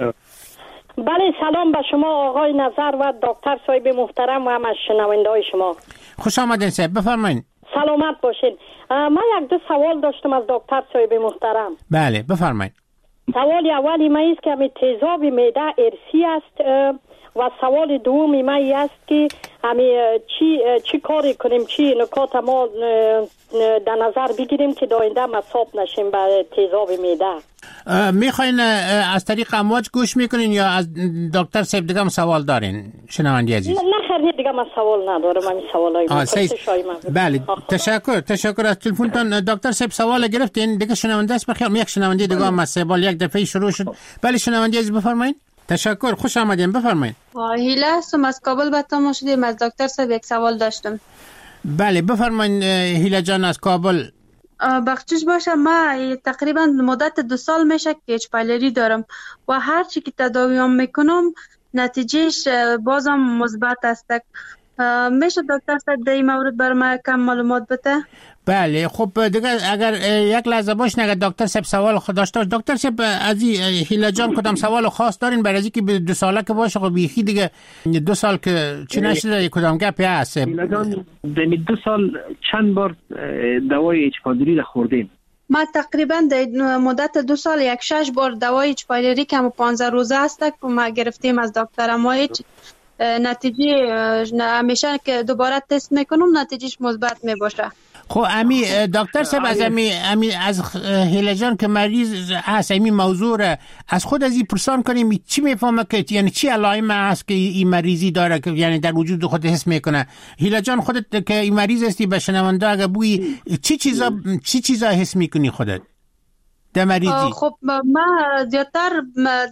بله سلام به شما آقای نظر و دکتر صاحب محترم و هم از شنونده های شما. خوش آمدین صاحب، بفرمایید. سلامت باشین. من یک دو سوال داشتم از دکتر صاحب محترم. بله بفرمایید. سوال اولی من است که همی تیزاب معده ارثی است و سوال دومی من است که همی چی کاری کنیم، چی نکات ما در نظر بگیریم که داینده مصاب نشیم به تیزاب معده. میخواین از طریق امواج گوش میکنین یا از دکتر صاحب دیگه هم سوال دارین شنوندی عزیز؟ نه خیر دیگه من سوال ندارم، من سوالای بله تشکر از تلفنتون دکتر صاحب. سوال گرفتین دیگه شنونده است بخیر. یک شنونده دیگه هم از سوال یک دفعه شروع شد. بله شنونده عزیز بفرمایید. تشکر، خوش آمدین، بفرمایید. هیله هستم از کابل به تماس شدیم. از دکتر صاحب یک سوال داشتم. بله بفرمایید هیله جان از کابل. بخشش باشه من تقریبا مدت 2 سال میشه که اچ پایلری دارم و هر چی که تداویم میکنم نتیجهش بازم مثبت است. میشه دکتر صاحب در این مورد بر من کم معلومات بده؟ بله خب دیگه اگر یک لحظه باش نگه دکتر صاحب سوال خود داشته. دکتر صاحب از هیله جان کدام سوال خاص دارین برای اینکه به 2 ساله که باشه؟ خب بیخی دیگه 2 سال که چی نشده کدام گپی هست؟ هیله جان در 2 سال چند بار دوای اچ پایلری را خوردیم؟ ما تقریبا در مدت 2 سال 6 بار دوای اچ پایلری که 15 روزه است که ما گرفتیم از دکتر. ما هیچ نتیجه همیشه که دوباره تست میکنم نتیجهش مثبت میباشه. خب امی دکتر صاحب از امی از هیله جان که مریض هست امی موضوع را از خود از این پرسان کنیم چی میفهمه که یعنی چی علائم هست که این مریضی داره که یعنی در وجود خود حس میکنه؟ هیله جان خودت که این مریض هستی به شنونده اگه بوی چی چیزا حس میکنی خودت در مریضی؟ خب من زیادتر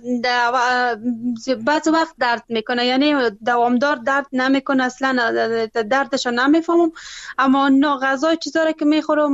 بعض وقت درد میکنه، یعنی دوامدار درد نمیکنه اصلا، دردشو نمیفهمم. اما غذای چیزا رو که میخورم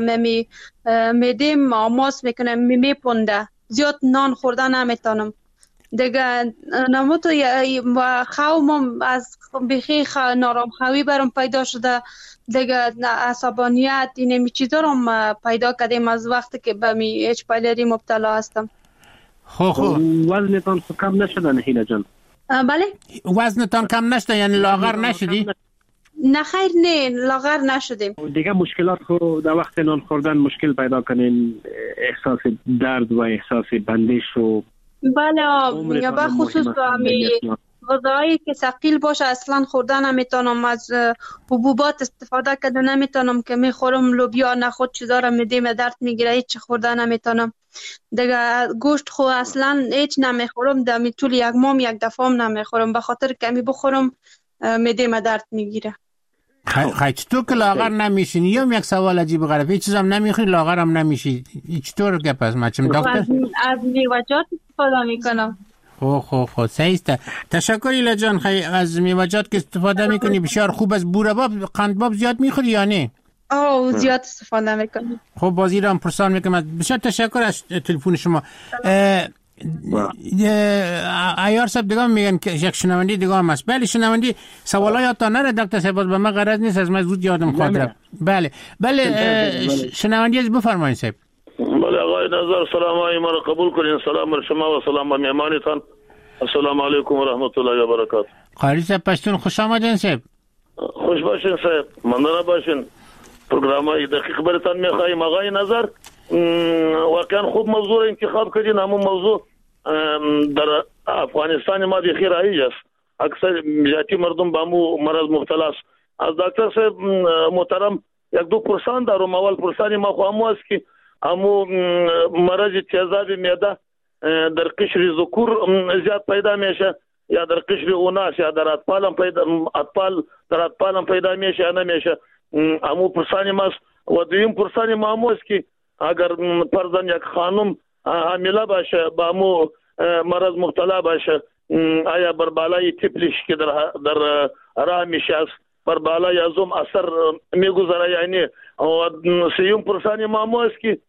میدیم آماس میکنه میپنده، زیاد نان خوردن نمیتونم دیگه. نموتو و خوام از بخی نارام خوی برام پیدا شده دیگه، عصبانیت این چیزا رو پیدا کردیم از وقتی که به اچ پایلری مبتلا هستم. خب وزنتان کم نشدن هیله جان؟ بله وزنتان کم نشده یعنی لاغر نشدی؟ نه خیر نه لاغر نشدیم. دیگه مشکلات خو در وقت نان خوردن مشکل پیدا کنین، احساس درد و احساس بندش و بله یا به خصوص غذایی که ثقیل باشه اصلا خوردن نمیتونم، از حبوبات استفاده کردن نمیتونم که میخورم لوبیا نخود چیزا رو میدیم درد میگیره، هیچ خوردن نمیتونم دیگه. گوشت خو اصلا هیچ نمیخورم، در طول یک ماه یک دفعه هم نمیخورم به خاطر کمی بخورم میدیم درد میگیره. خیلی تو که لاغر نمیشین یا یک سوال عجیب غریب هیچ چیزام نمیخوری لاغر هم نمیشی چطور گپ است؟ مچم دکتر از میوه‌جات استفاده میکنم. خب صحیح است. تشکر هیله جان. خیلی از میوه‌جات که استفاده میکنی بسیار خوب است. بورباب قندباب زیاد میخوری یا نه؟ زیاد استفاده میکنم. خب بازی را هم پرسان میکنم. بسیار تشکر از تلفن شما. ایار صاحب دیگه میگن که یک شنوندی دیگه هم هست. بله شنوندی سوالا یادتان نره دکتر صاحب، به من غرض نیست از من زود یادم خواهد رفت. بله شنوندی از بفرمایید صاحب. بله آقای نظر سلامای ما را قبول کنین. سلام بر شما و سلام بر مهمانتان. السلام علیکم و رحمت الله و برکاته. قاری صاحب پشتون خوش آمدین صاحب. خدا خوش باشین صاحب، ممنون باشین. برنامه دقیق براتون میخوایم. آقای نظر واقعا خوب موضوع انتخاب کردین. همون موضوع در افغانستان ما بخیر رایج است. اکثر زیادی مردم به همون مرض مبتلا است. از دکتر صاحب محترم یک دو پرسان دارم. اول پرسان ما خو همو است که همون مرض تیزاب معده در قشر ذکور زیاد پیدا میشه یا در قشر اوناس یا در اطفال هم پیدا میشه یا نمیشه. همو پرسان ماست. و دویم پرسان ما همو است که اگر فرضاً یک خانم حامله باشه با همو مرض مبتلا باشه، آیا بر بالای طفلش که در رحمش است بر بالای ازم اثر میگذاره یعنی؟ و سیوم پرسان ما همو است که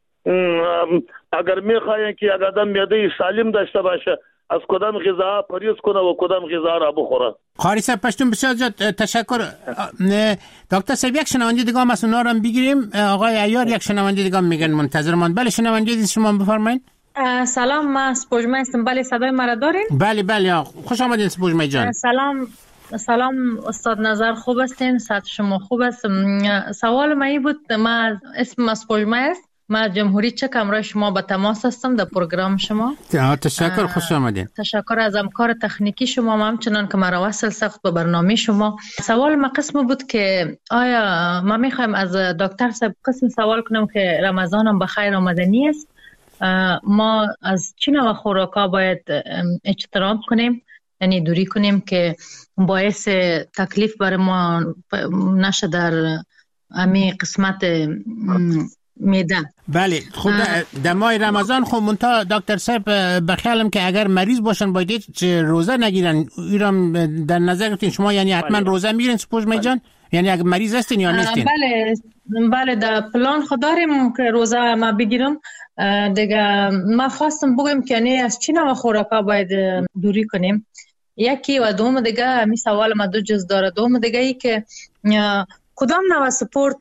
اگر میخواین که یک آدم معده سالم داشته باشه از کدام غذا پرهیز کنه و کدام غذا را بخوره. قاری صاحب پشتون بسیار زیاد تشکر. دکتر صاحب یک شنونده دیگه هم از اونا رو بگیریم. آقای عیار یک شنونده دیگه میگن منتظرمان. بله شنونده شما بفرمایید. سلام، من سپوږمۍ هستم. بله صدای مرا دارین؟ بله خوش آمدین سپوږمۍ جان. سلام استاد نظر، خوب هستین؟ صحت شما خوب است؟ سوال من این بود، من اسم سپوږمۍ است. من جمهوری چک همراه شما به تماس هستم در پروگرام شما. تشکر، خوش آمدین. تشکر از همکار تکنیکی شما، همچنان که مرا وصل ساخت به برنامه شما. سوال ما قسم بود که آیا ما میخوایم از دکتر صاحب قسم سوال کنم که رمضان هم بخیر آمدنی است. ما از چه نوع خوراکا باید اجتناب کنیم، یعنی دوری کنیم که باعث تکلیف برای ما نشه در امی قسمت میده؟ بله خب در ماه رمضان خب منتها دکتر صاحب بخیالم که اگر مریض باشن باید روزه نگیرن. ایران در نظر گرفتین شما، یعنی حتما روزه میگیرین سپوږمۍ جان؟ یعنی اگر مریض هستین یا نیستین؟ بله در پلان خود داریم که روزه ما بگیرم. دیگه ما خواستم بگم که یعنی از چی نوع خوراکا باید دوری کنیم. یکی و دوم دیگه می سوال ما دو جز داره. دوم دیگه ای که کدام نوع سپورت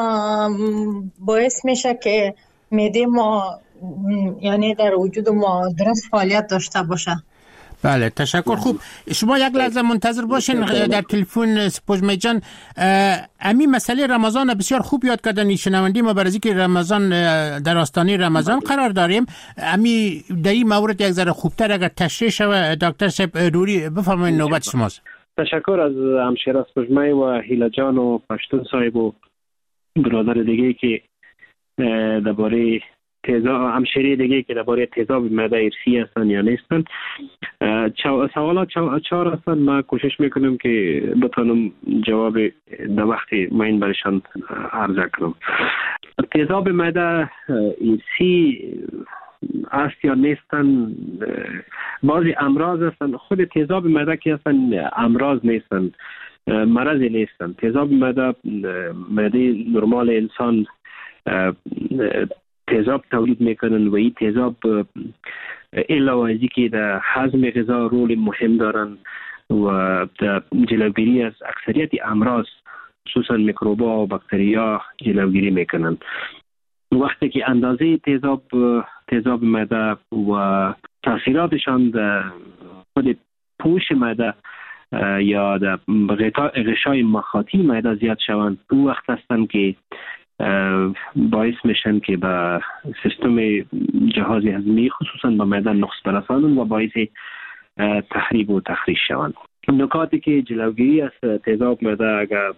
باعث میشه که معده ما یعنی در وجود ما درست فعالیت داشته باشه؟ بله تشکر. خوب شما یک لحظه منتظر باشین در تلفن سپوږمۍ جان. امی مسئله رمضان بسیار خوب یاد کردن شنوندی ما، برای که رمضان در آستانه رمضان قرار داریم. امی در این مورد یک ذره خوبتر اگر تشریح شود دکتر صاحب روری بفرمایید، نوبت شماست. تشکر از همشیره سپوږمۍ و هیله جان و پشتون صاحب و برادر دیگه که درباره همشیره دیگه که درباره تیزاب معده ارثی هستن یا نیستن. سوالات چهار هستن. من کوشش میکنم که بتونم جواب در وقت معین برشان عرضه کنم. تیزاب معده ارثی است یا نیستن؟ بعضی امراض هستن. خود تیزاب معده که هستن امراض نیستن، مرض نیستن. تیزاب معده نرمال انسان تیزاب تولید میکنن و این تیزاب علاوه از اینکه در هضم غذا رول مهم دارن و در جلوگیری از اکثریت امراض خصوصا میکروبا و باکتریا جلوگیری میکنن. وقتی که اندازه تیزاب معده و تاثیراتشان در خود پوش معده یا در غشای مخاطی معده زیاد شوند، اون وقت هستن که باعث میشن که به سیستم جهاز هضمی خصوصا به معده نقص برسانن و باعث تخریب و تخریش شوند. نکاتی که جلوگیری از تیزاب معده، اگر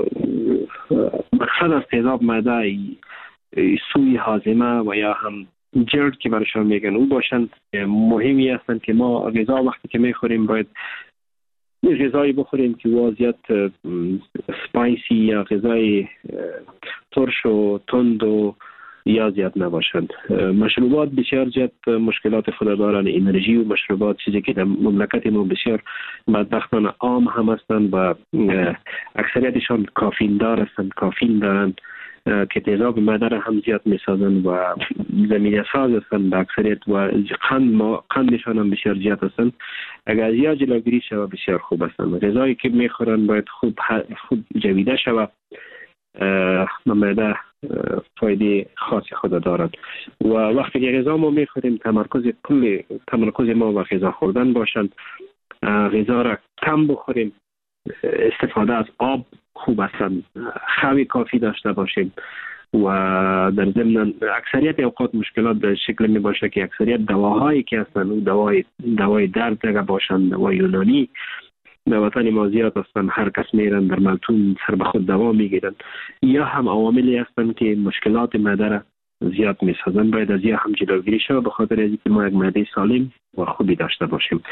مقصد از تیزاب معده سوی هاضمه و یا هم جرد که برشان میگن او باشند، مهمی هستند که ما غذا وقتی که میخوریم باید غذایی بخوریم که واضحیت سپایسی یا غذای ترش و تند و یا زیاد نباشند. مشروبات بسیار زیاد مشکلات خود دارند. انرژی و مشروبات چیزی که در مملکت ما بسیار بدبختانه عام هم هستند و اکثریتشان کافین دار هستند، کافین دارند که تیزاب معده را هم زیاد میسازند و زمینه ساز هستند به اکثریت و قندشان هم بسیار زیاد هستند. اگر از یا جلوگیری شود بسیار خوب هستند. غذایی که میخورند باید خوب جویده شود. معده فایده خاصی خود دارد و وقتی که غذا ما میخوریم تمرکز ما و غذا خوردن باشند. غذا را کم بخوریم استفاده از آب خوب هستند، خوی کافی داشته باشیم و در ضمن اکثریت اوقات مشکلات به شکل می باشه که اکثریت دواهایی که هستن دوای درد اگر باشن، دوای یونانی در وطن ما زیاد هستن، هر کس میرن در ملتون سر به خود دوا میگیرن، یا هم عواملی هستن که مشکلات معده را زیاد میسازن. باید از یا هم جلوگیری شود به خاطر اینکه ما یک معده سالم و خوبی داشته باشیم.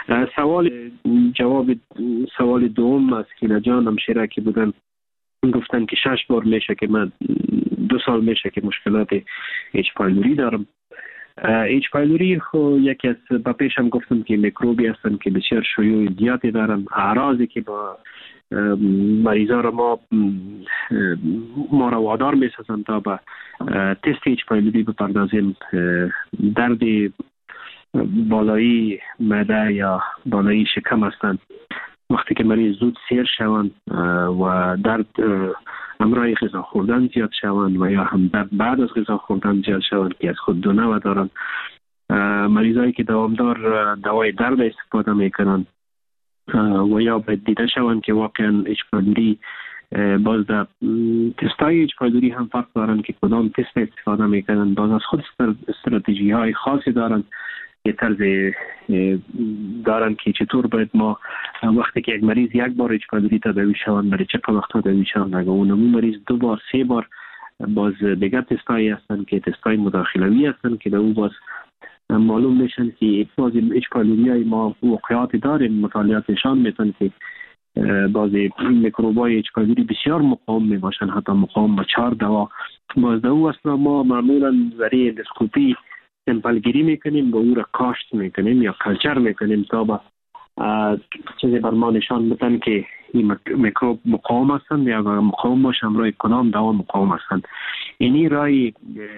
جواب سوال دوم از کینا جان همشیره که بودن، گفتن که 6 بار میشه که من 2 سال میشه که مشکلات ایچ پایلوری دارم. ایچ پایلوری خو یکی از با پیش هم گفتم که میکروبی هستن که بسیار شیوع زیادی دارن. اعراضی که با مریضا رو ما رو وادار میسازن تا با تست ایچ پایلوری بپردازیم. درد بالایی معده یا بالایی شکم هستن، وقتی که مریض زود سیر شوند و درد همراه غذا خوردن زیاد شوند و یا هم درد بعد از غذا خوردن زیاد شوند که از خود دونه دارن. مریضایی که دوامدار دوای درد استفاده میکنن و یا باید دیده شوند که واقعا ایچ پایلوری باز در تستای ایچ پایلوری هم فرق دارن که کدام تست استفاده میکنن. باز از خود استراتژی های خاصی دارن، یه طرز دارن که چطور باید ما وقتی که یک مریض 1 بار ایچ پایلوری تداوی شوند برای چه وقت تداوی شوند، اگر اونمون مریض 2 بار 3 بار باز دیگر تستایی هستن که تستای مداخلوی هستن که در او باز معلوم میشن که باز ایچ پایلوری های ما واقعاتی داریم. مطالعات نشان میتن که بعضی میکروبای ایچ پایلوری بسیار مقاوم میباشن، حتی مقاوم با 4 دوا. باز در او اصلا ما معمولا ذریعه اندوسکوپی سمپل گیری میکنیم، با او را کاشت میکنیم یا کلچر میکنیم تا با چیزی بر ما نشان بدن که این میکروب مقاوم هستند یا اگر مقاوم باشه همراه کدام دوا مقاوم هستند. اینی رای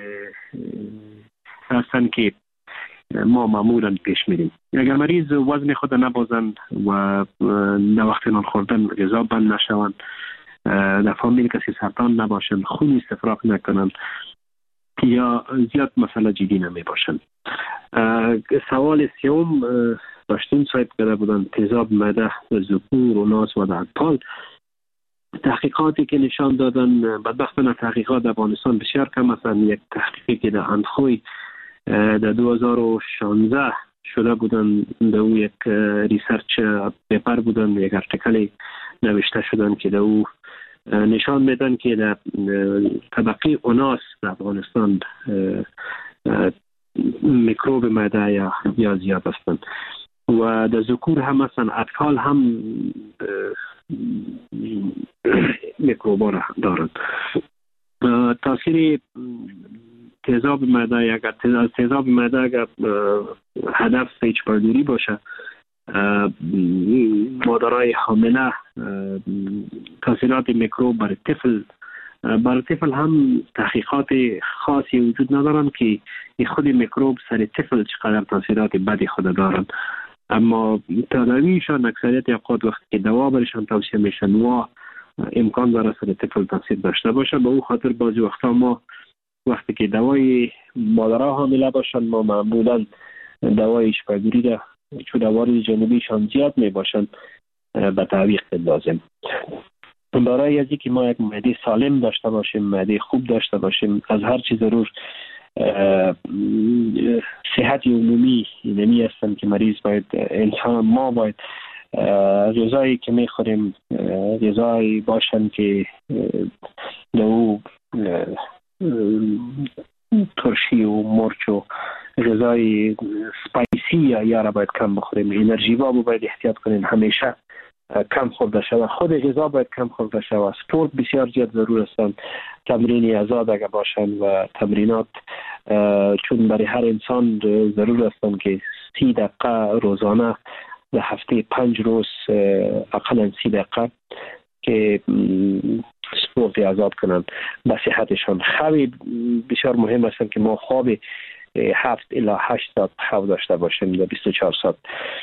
هستند که ما معمولا پیش میریم. اگر مریض وزن خود نبازند و نه وقت نان خوردن غذا بند نشوند، در فامیل کسی سرطان نباشند، خون استفراغ نکنند یا زیاد مسئله جدی نمی باشند. سوال سوم داشتیم صاحب کرده بودن تیزاب معده ذکور و ناس و اطفال. تحقیقاتی که نشان دادن بدبختانه تحقیقات در افغانستان بسیار کم هستند. یک تحقیقی که در اندخوی در 2016 شده بودن، در او یک ریسرچ پیپر بودن، یک ارتیکل نوشته شدن که در او نشان میدن که در طبقه اوناس در افغانستان میکروب معده یا زیاد هستند و در ذکور هم هستند، اطفال هم میکروبا را دارند. تاثیر تیزاب معده، اگر تیزاب معده اگر هدف ایچ پایلوری باشه، مادرای حامله تاثیرات میکروب برای طفل هم تحقیقات خاصی وجود ندارن که خود میکروب سر طفل چقدر تاثیرات بدی خود دارن، اما تداویشان اکثریت اوقات وقتی که دوا برشان توصیه میشن و امکان داره سر طفل تاثیر داشته باشه. به او خاطر بعضی وقتا ما وقتی که دوای مادرها حامله باشن ما معمولا دوای ایچ پایلوری را چون عوارض جانبیشان زیاد می باشند به تعویق لازم. برای از اینکه ما یک معده سالم داشته باشیم، معده خوب داشته باشیم، از هر چیز ضرور صحت عمومی نمی هستن که مریض باید انسان ما باید غذایی که می خوریم غذایی باشن که دو ترشی و مرچ و غذای سپایسی یا را باید کم بخوریم. انرژی بابو باید احتیاط کنیم، همیشه کم خورده شود، خود غذا باید کم خورده شود. سپورت بسیار زیاد ضرور هستند، تمرینی آزاد اگر باشند و تمرینات چون برای هر انسان ضرور هستند که 30 دقیقه روزانه در هفته 5 روز اقلا 30 دقیقه که سپورت آزاد کنند به صحتشان. خواب بسیار مهم است که ما خواب 7 الی 8 ساعت خواب داشته باشیم در 24 ساعت.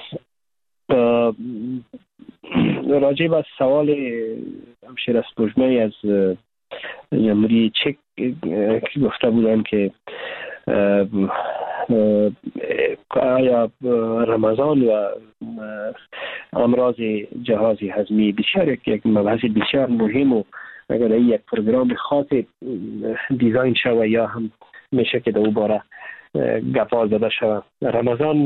راجع به سوال همشیر اسپوجمه از یمری چک گفته بودن که آیا رمضان و امراض جهاز هضمی بسیار یک مبحث بسیار مهم و اگر یک پروگرام خاص دیزاین شود یا هم میشه که در او باره گپ زده شود. رمضان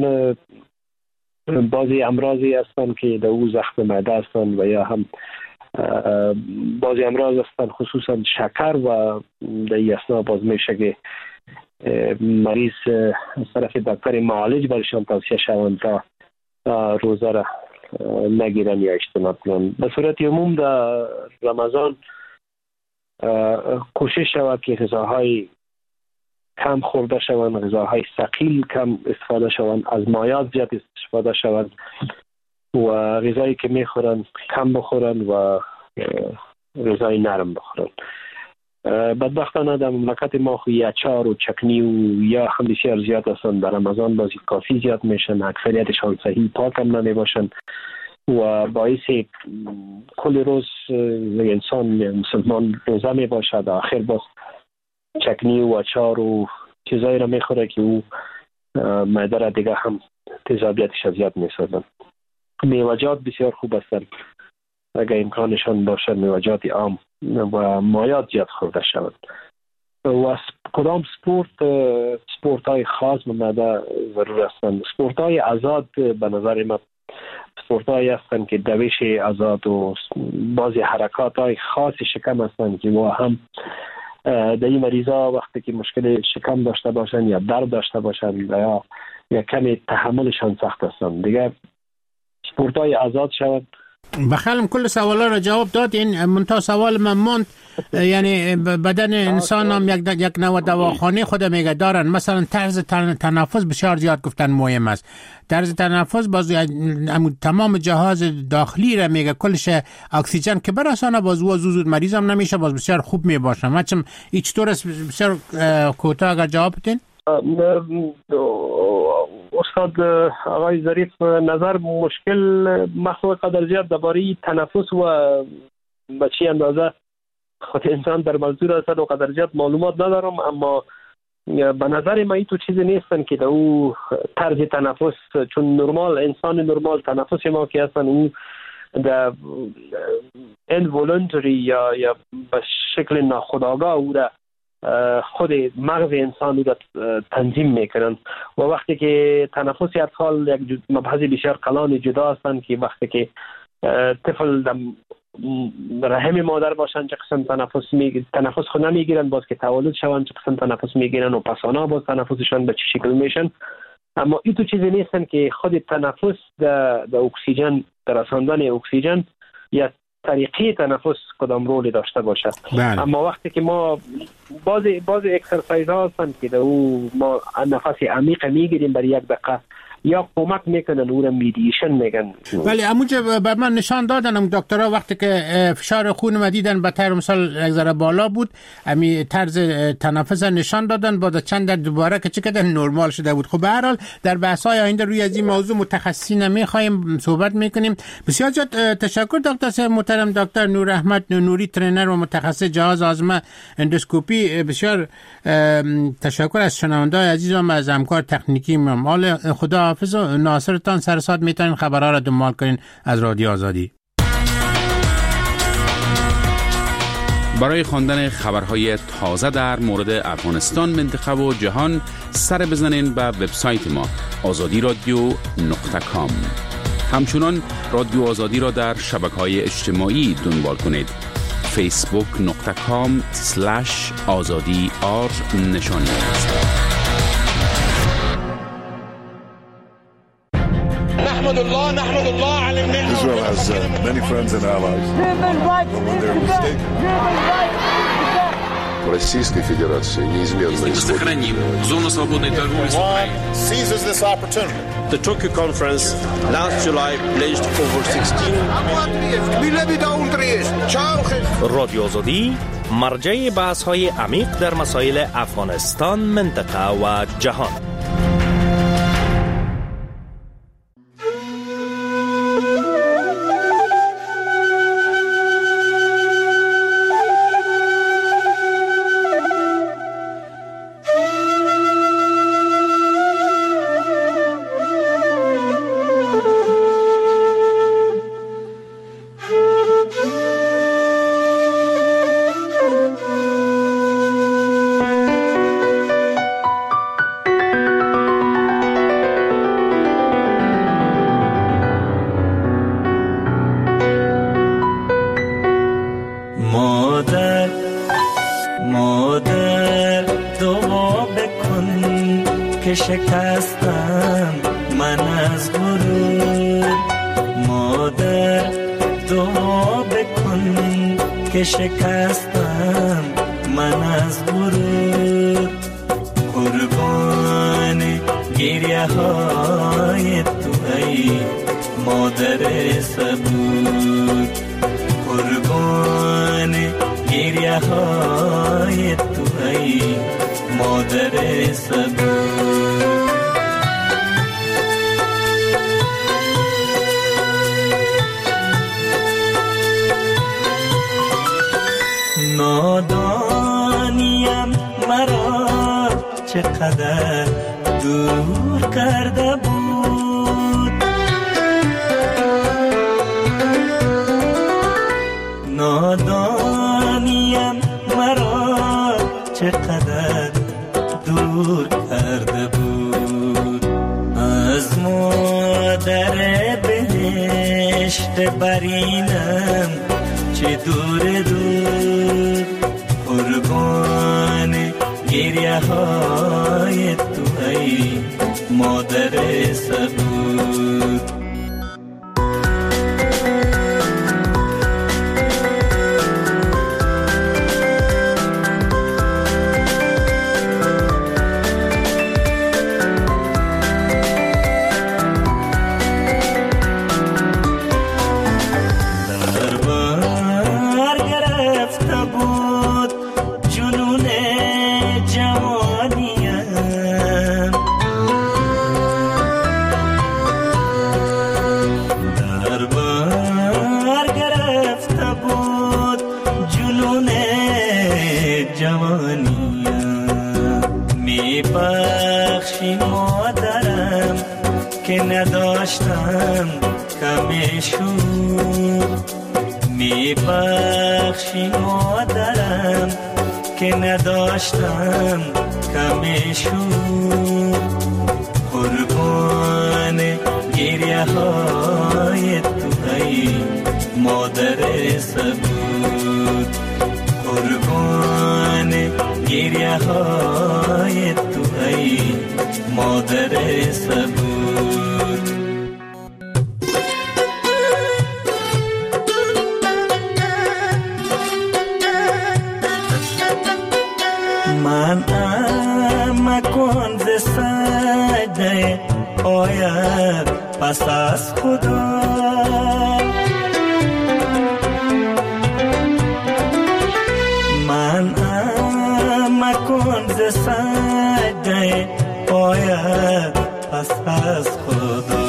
بعضی امراضی هستند که در او زخم معده هستند و یا هم بعضی امراض هستند خصوصا شکر و در این اثنا باز میشه که مریض از طرف دکتر معالج برشان توصیه شوند تا روزه را نگیرن یا اجتناب کنند. به صورت عموم در رمضان کوشش شود که غذاهای کم خورده شوند، غذاهای ثقیل کم استفاده شوند، از مایعات زیاد استفاده شوند و غذایی که میخورن کم بخورن و غذای نرم بخورن. بدبختانه در مملکت ما خوی اچار و چکنی و یا هم بسیار زیاد هستند. در رمضان بازی کافی زیاد میشن، اکثریتشان صحیح پاک هم نمی باشن و باعث کل روز انسان مسلمان روزه می باشد، آخر باز چکنی و اچار و چیزایی را میخوره که او معده را دیگه هم تیزابیتش زیاد میسازن. میوجات بسیار خوب هستند اگر امکانشان باشد، میوجات عام و مایعات زیاد خورده شود. و کدام سپورت های خاص به معده ضرور هستند. سپورت های آزاد به نظر ما سپورت هایی هستند که دوش آزاد و بعضی حرکات های خاص شکم هستند که و هم در این مریضا وقتی که مشکل شکم داشته باشند یا درد داشته باشند یا کمی تحملشان سخت هستند دیگه سپورت های آزاد شود. بخیالم کل سوالا را جواب داد. این منتها سوال من موند، یعنی بدن انسان هم یک نوع دواخانه خود میگه دارن. مثلا طرز تنفس بسیار زیاد گفتن مهم است. طرز تنفس باز تمام جهاز داخلی را میگه کلش اکسیژن که برسانه باز زود مریض هم نمیشه، باز بسیار خوب میباشه. مچم هیچ طور بسیار کوتاه اگر جواب بدین. استاد آقای ظریف نظر مشکل مخلوق قدر زیاد درباره تنفس و به چی اندازه خود انسان در موضوع هستند و قدر زیاد معلومات ندارم، اما به نظر من تو چیزی نیستن که در او طرز تنفس، چون انسان نرمال تنفس ما که هستن او در involuntary یا به شکل ناخودآگاه او را خود مغز انسان رو تنظیم میکنن و وقتی که تنفس اطفال یک مبحث بسیار کلان جدا هستند که وقتی که طفل در رحم مادر باشن چه قسم تنفس خود نمیگیرن، باز که تولد شوند چه قسم تنفس میگیرن و پسانا باز تنفسشان به چه شکل میشن. اما این تو چیزی نیستن که خود تنفس در اکسیژن، در رساندن اکسیژن یا طریقه تنفس کدام رولی داشته باشه. اما وقتی که ما بعضی اکسرسایز ها هستند که در او ما نفس عمیق میگیریم برای 1 دقیقه یا کمک میکنن او را میدیشن میگن. ولی اموجه به من نشان دادن دکترها وقتی که فشار خون ما دیدن به طور مثال یک ذره بالا بود، امی طرز تنفس نشان دادن، بعد چند در دوباره که چقدر نرمال شده بود. خب به هر حال در بحث‌های آینده روی از این موضوع متخصصین می‌خوایم صحبت میکنیم. بسیار زیاد تشکر دکتر صاحب محترم، دکتر نور احمد نوری، ترینر و متخصص جهاز هاضمه اندوسکوپی. بسیار تشکر از شنونده‌های عزیزم، از همکار تکنیکی مال خدا حافظ و ناصرتان سرساد. میتونین خبرها را دنبال کنین از رادیو آزادی. برای خواندن خبرهای تازه در مورد افغانستان، منطقه و جهان سر بزنین به وبسایت ما azadiradio.com. همچنان رادیو آزادی را در شبکه‌های اجتماعی دنبال کنید. facebook.com/azadi_r نشانی است. Israel has many friends and allies. Российской Федерации неизменно сохраним зону свободной торговли с Украиной. Seizes this opportunity. The Tokyo conference last July pledged over 16 رادیو آزادی مرجع بحث‌های عمیق در مسائل افغانستان، منطقه و جهان. که شکستم من از غرور. مادر دعا بکن که شکستم من از غرور. قربان گریه های تو ای مادر صبور. قربان گریه های تو ای مادر صبور. نادانیم مرا چقدر دور کرده بود. نادانیم مرا چقدر دور کرده بود. از مادر بهشت برینم چه دور دور. قربان گریه های تو ای مادر صبور. نداشتم کمیشون می بخشی مادرم که نداشتم کمیشون. قربان گریه های تو ای مادر صبور. قربان گریه های تو ای مادر صبور. من مکن ز سجده آید پس از خدا. من مکن ز سجده آید پس از خدا.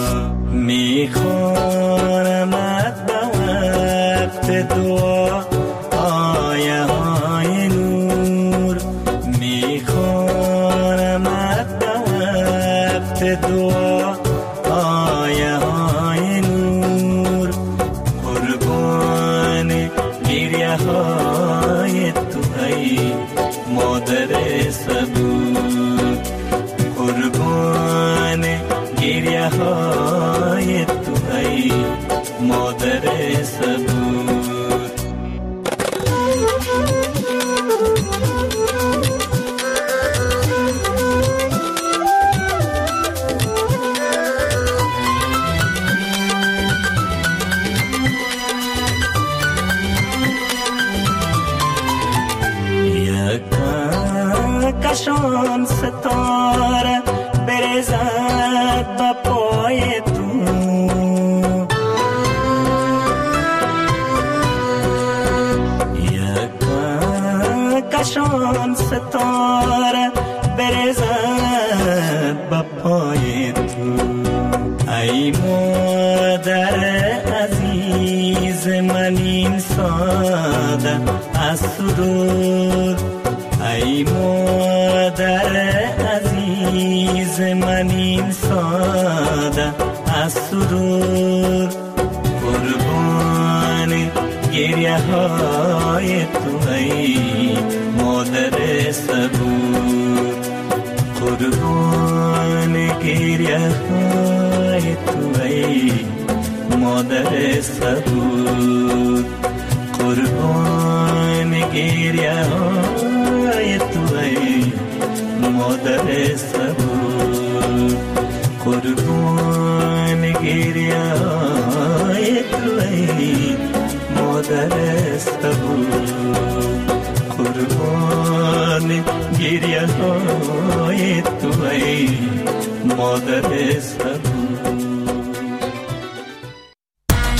میخوانمت به وقت دعا آیه های نور. میخوانمت به وقت دعا آیه های نور. قربان گریه های تو ای مادر صبور. قربان گریه های تو ای مادر صبور. کشان ستاره برزد با پای تو. کشان ستاره برزد با پای تو. ای مادر عزیز من این ساده از سرور. ای مادر عزیز من این ساده از سرور. قربان گریه های تو ای مادر صبور. قربان گریه های تو ای مادر صبور. قربان گریه های تو ای مادر صبور قربون گریه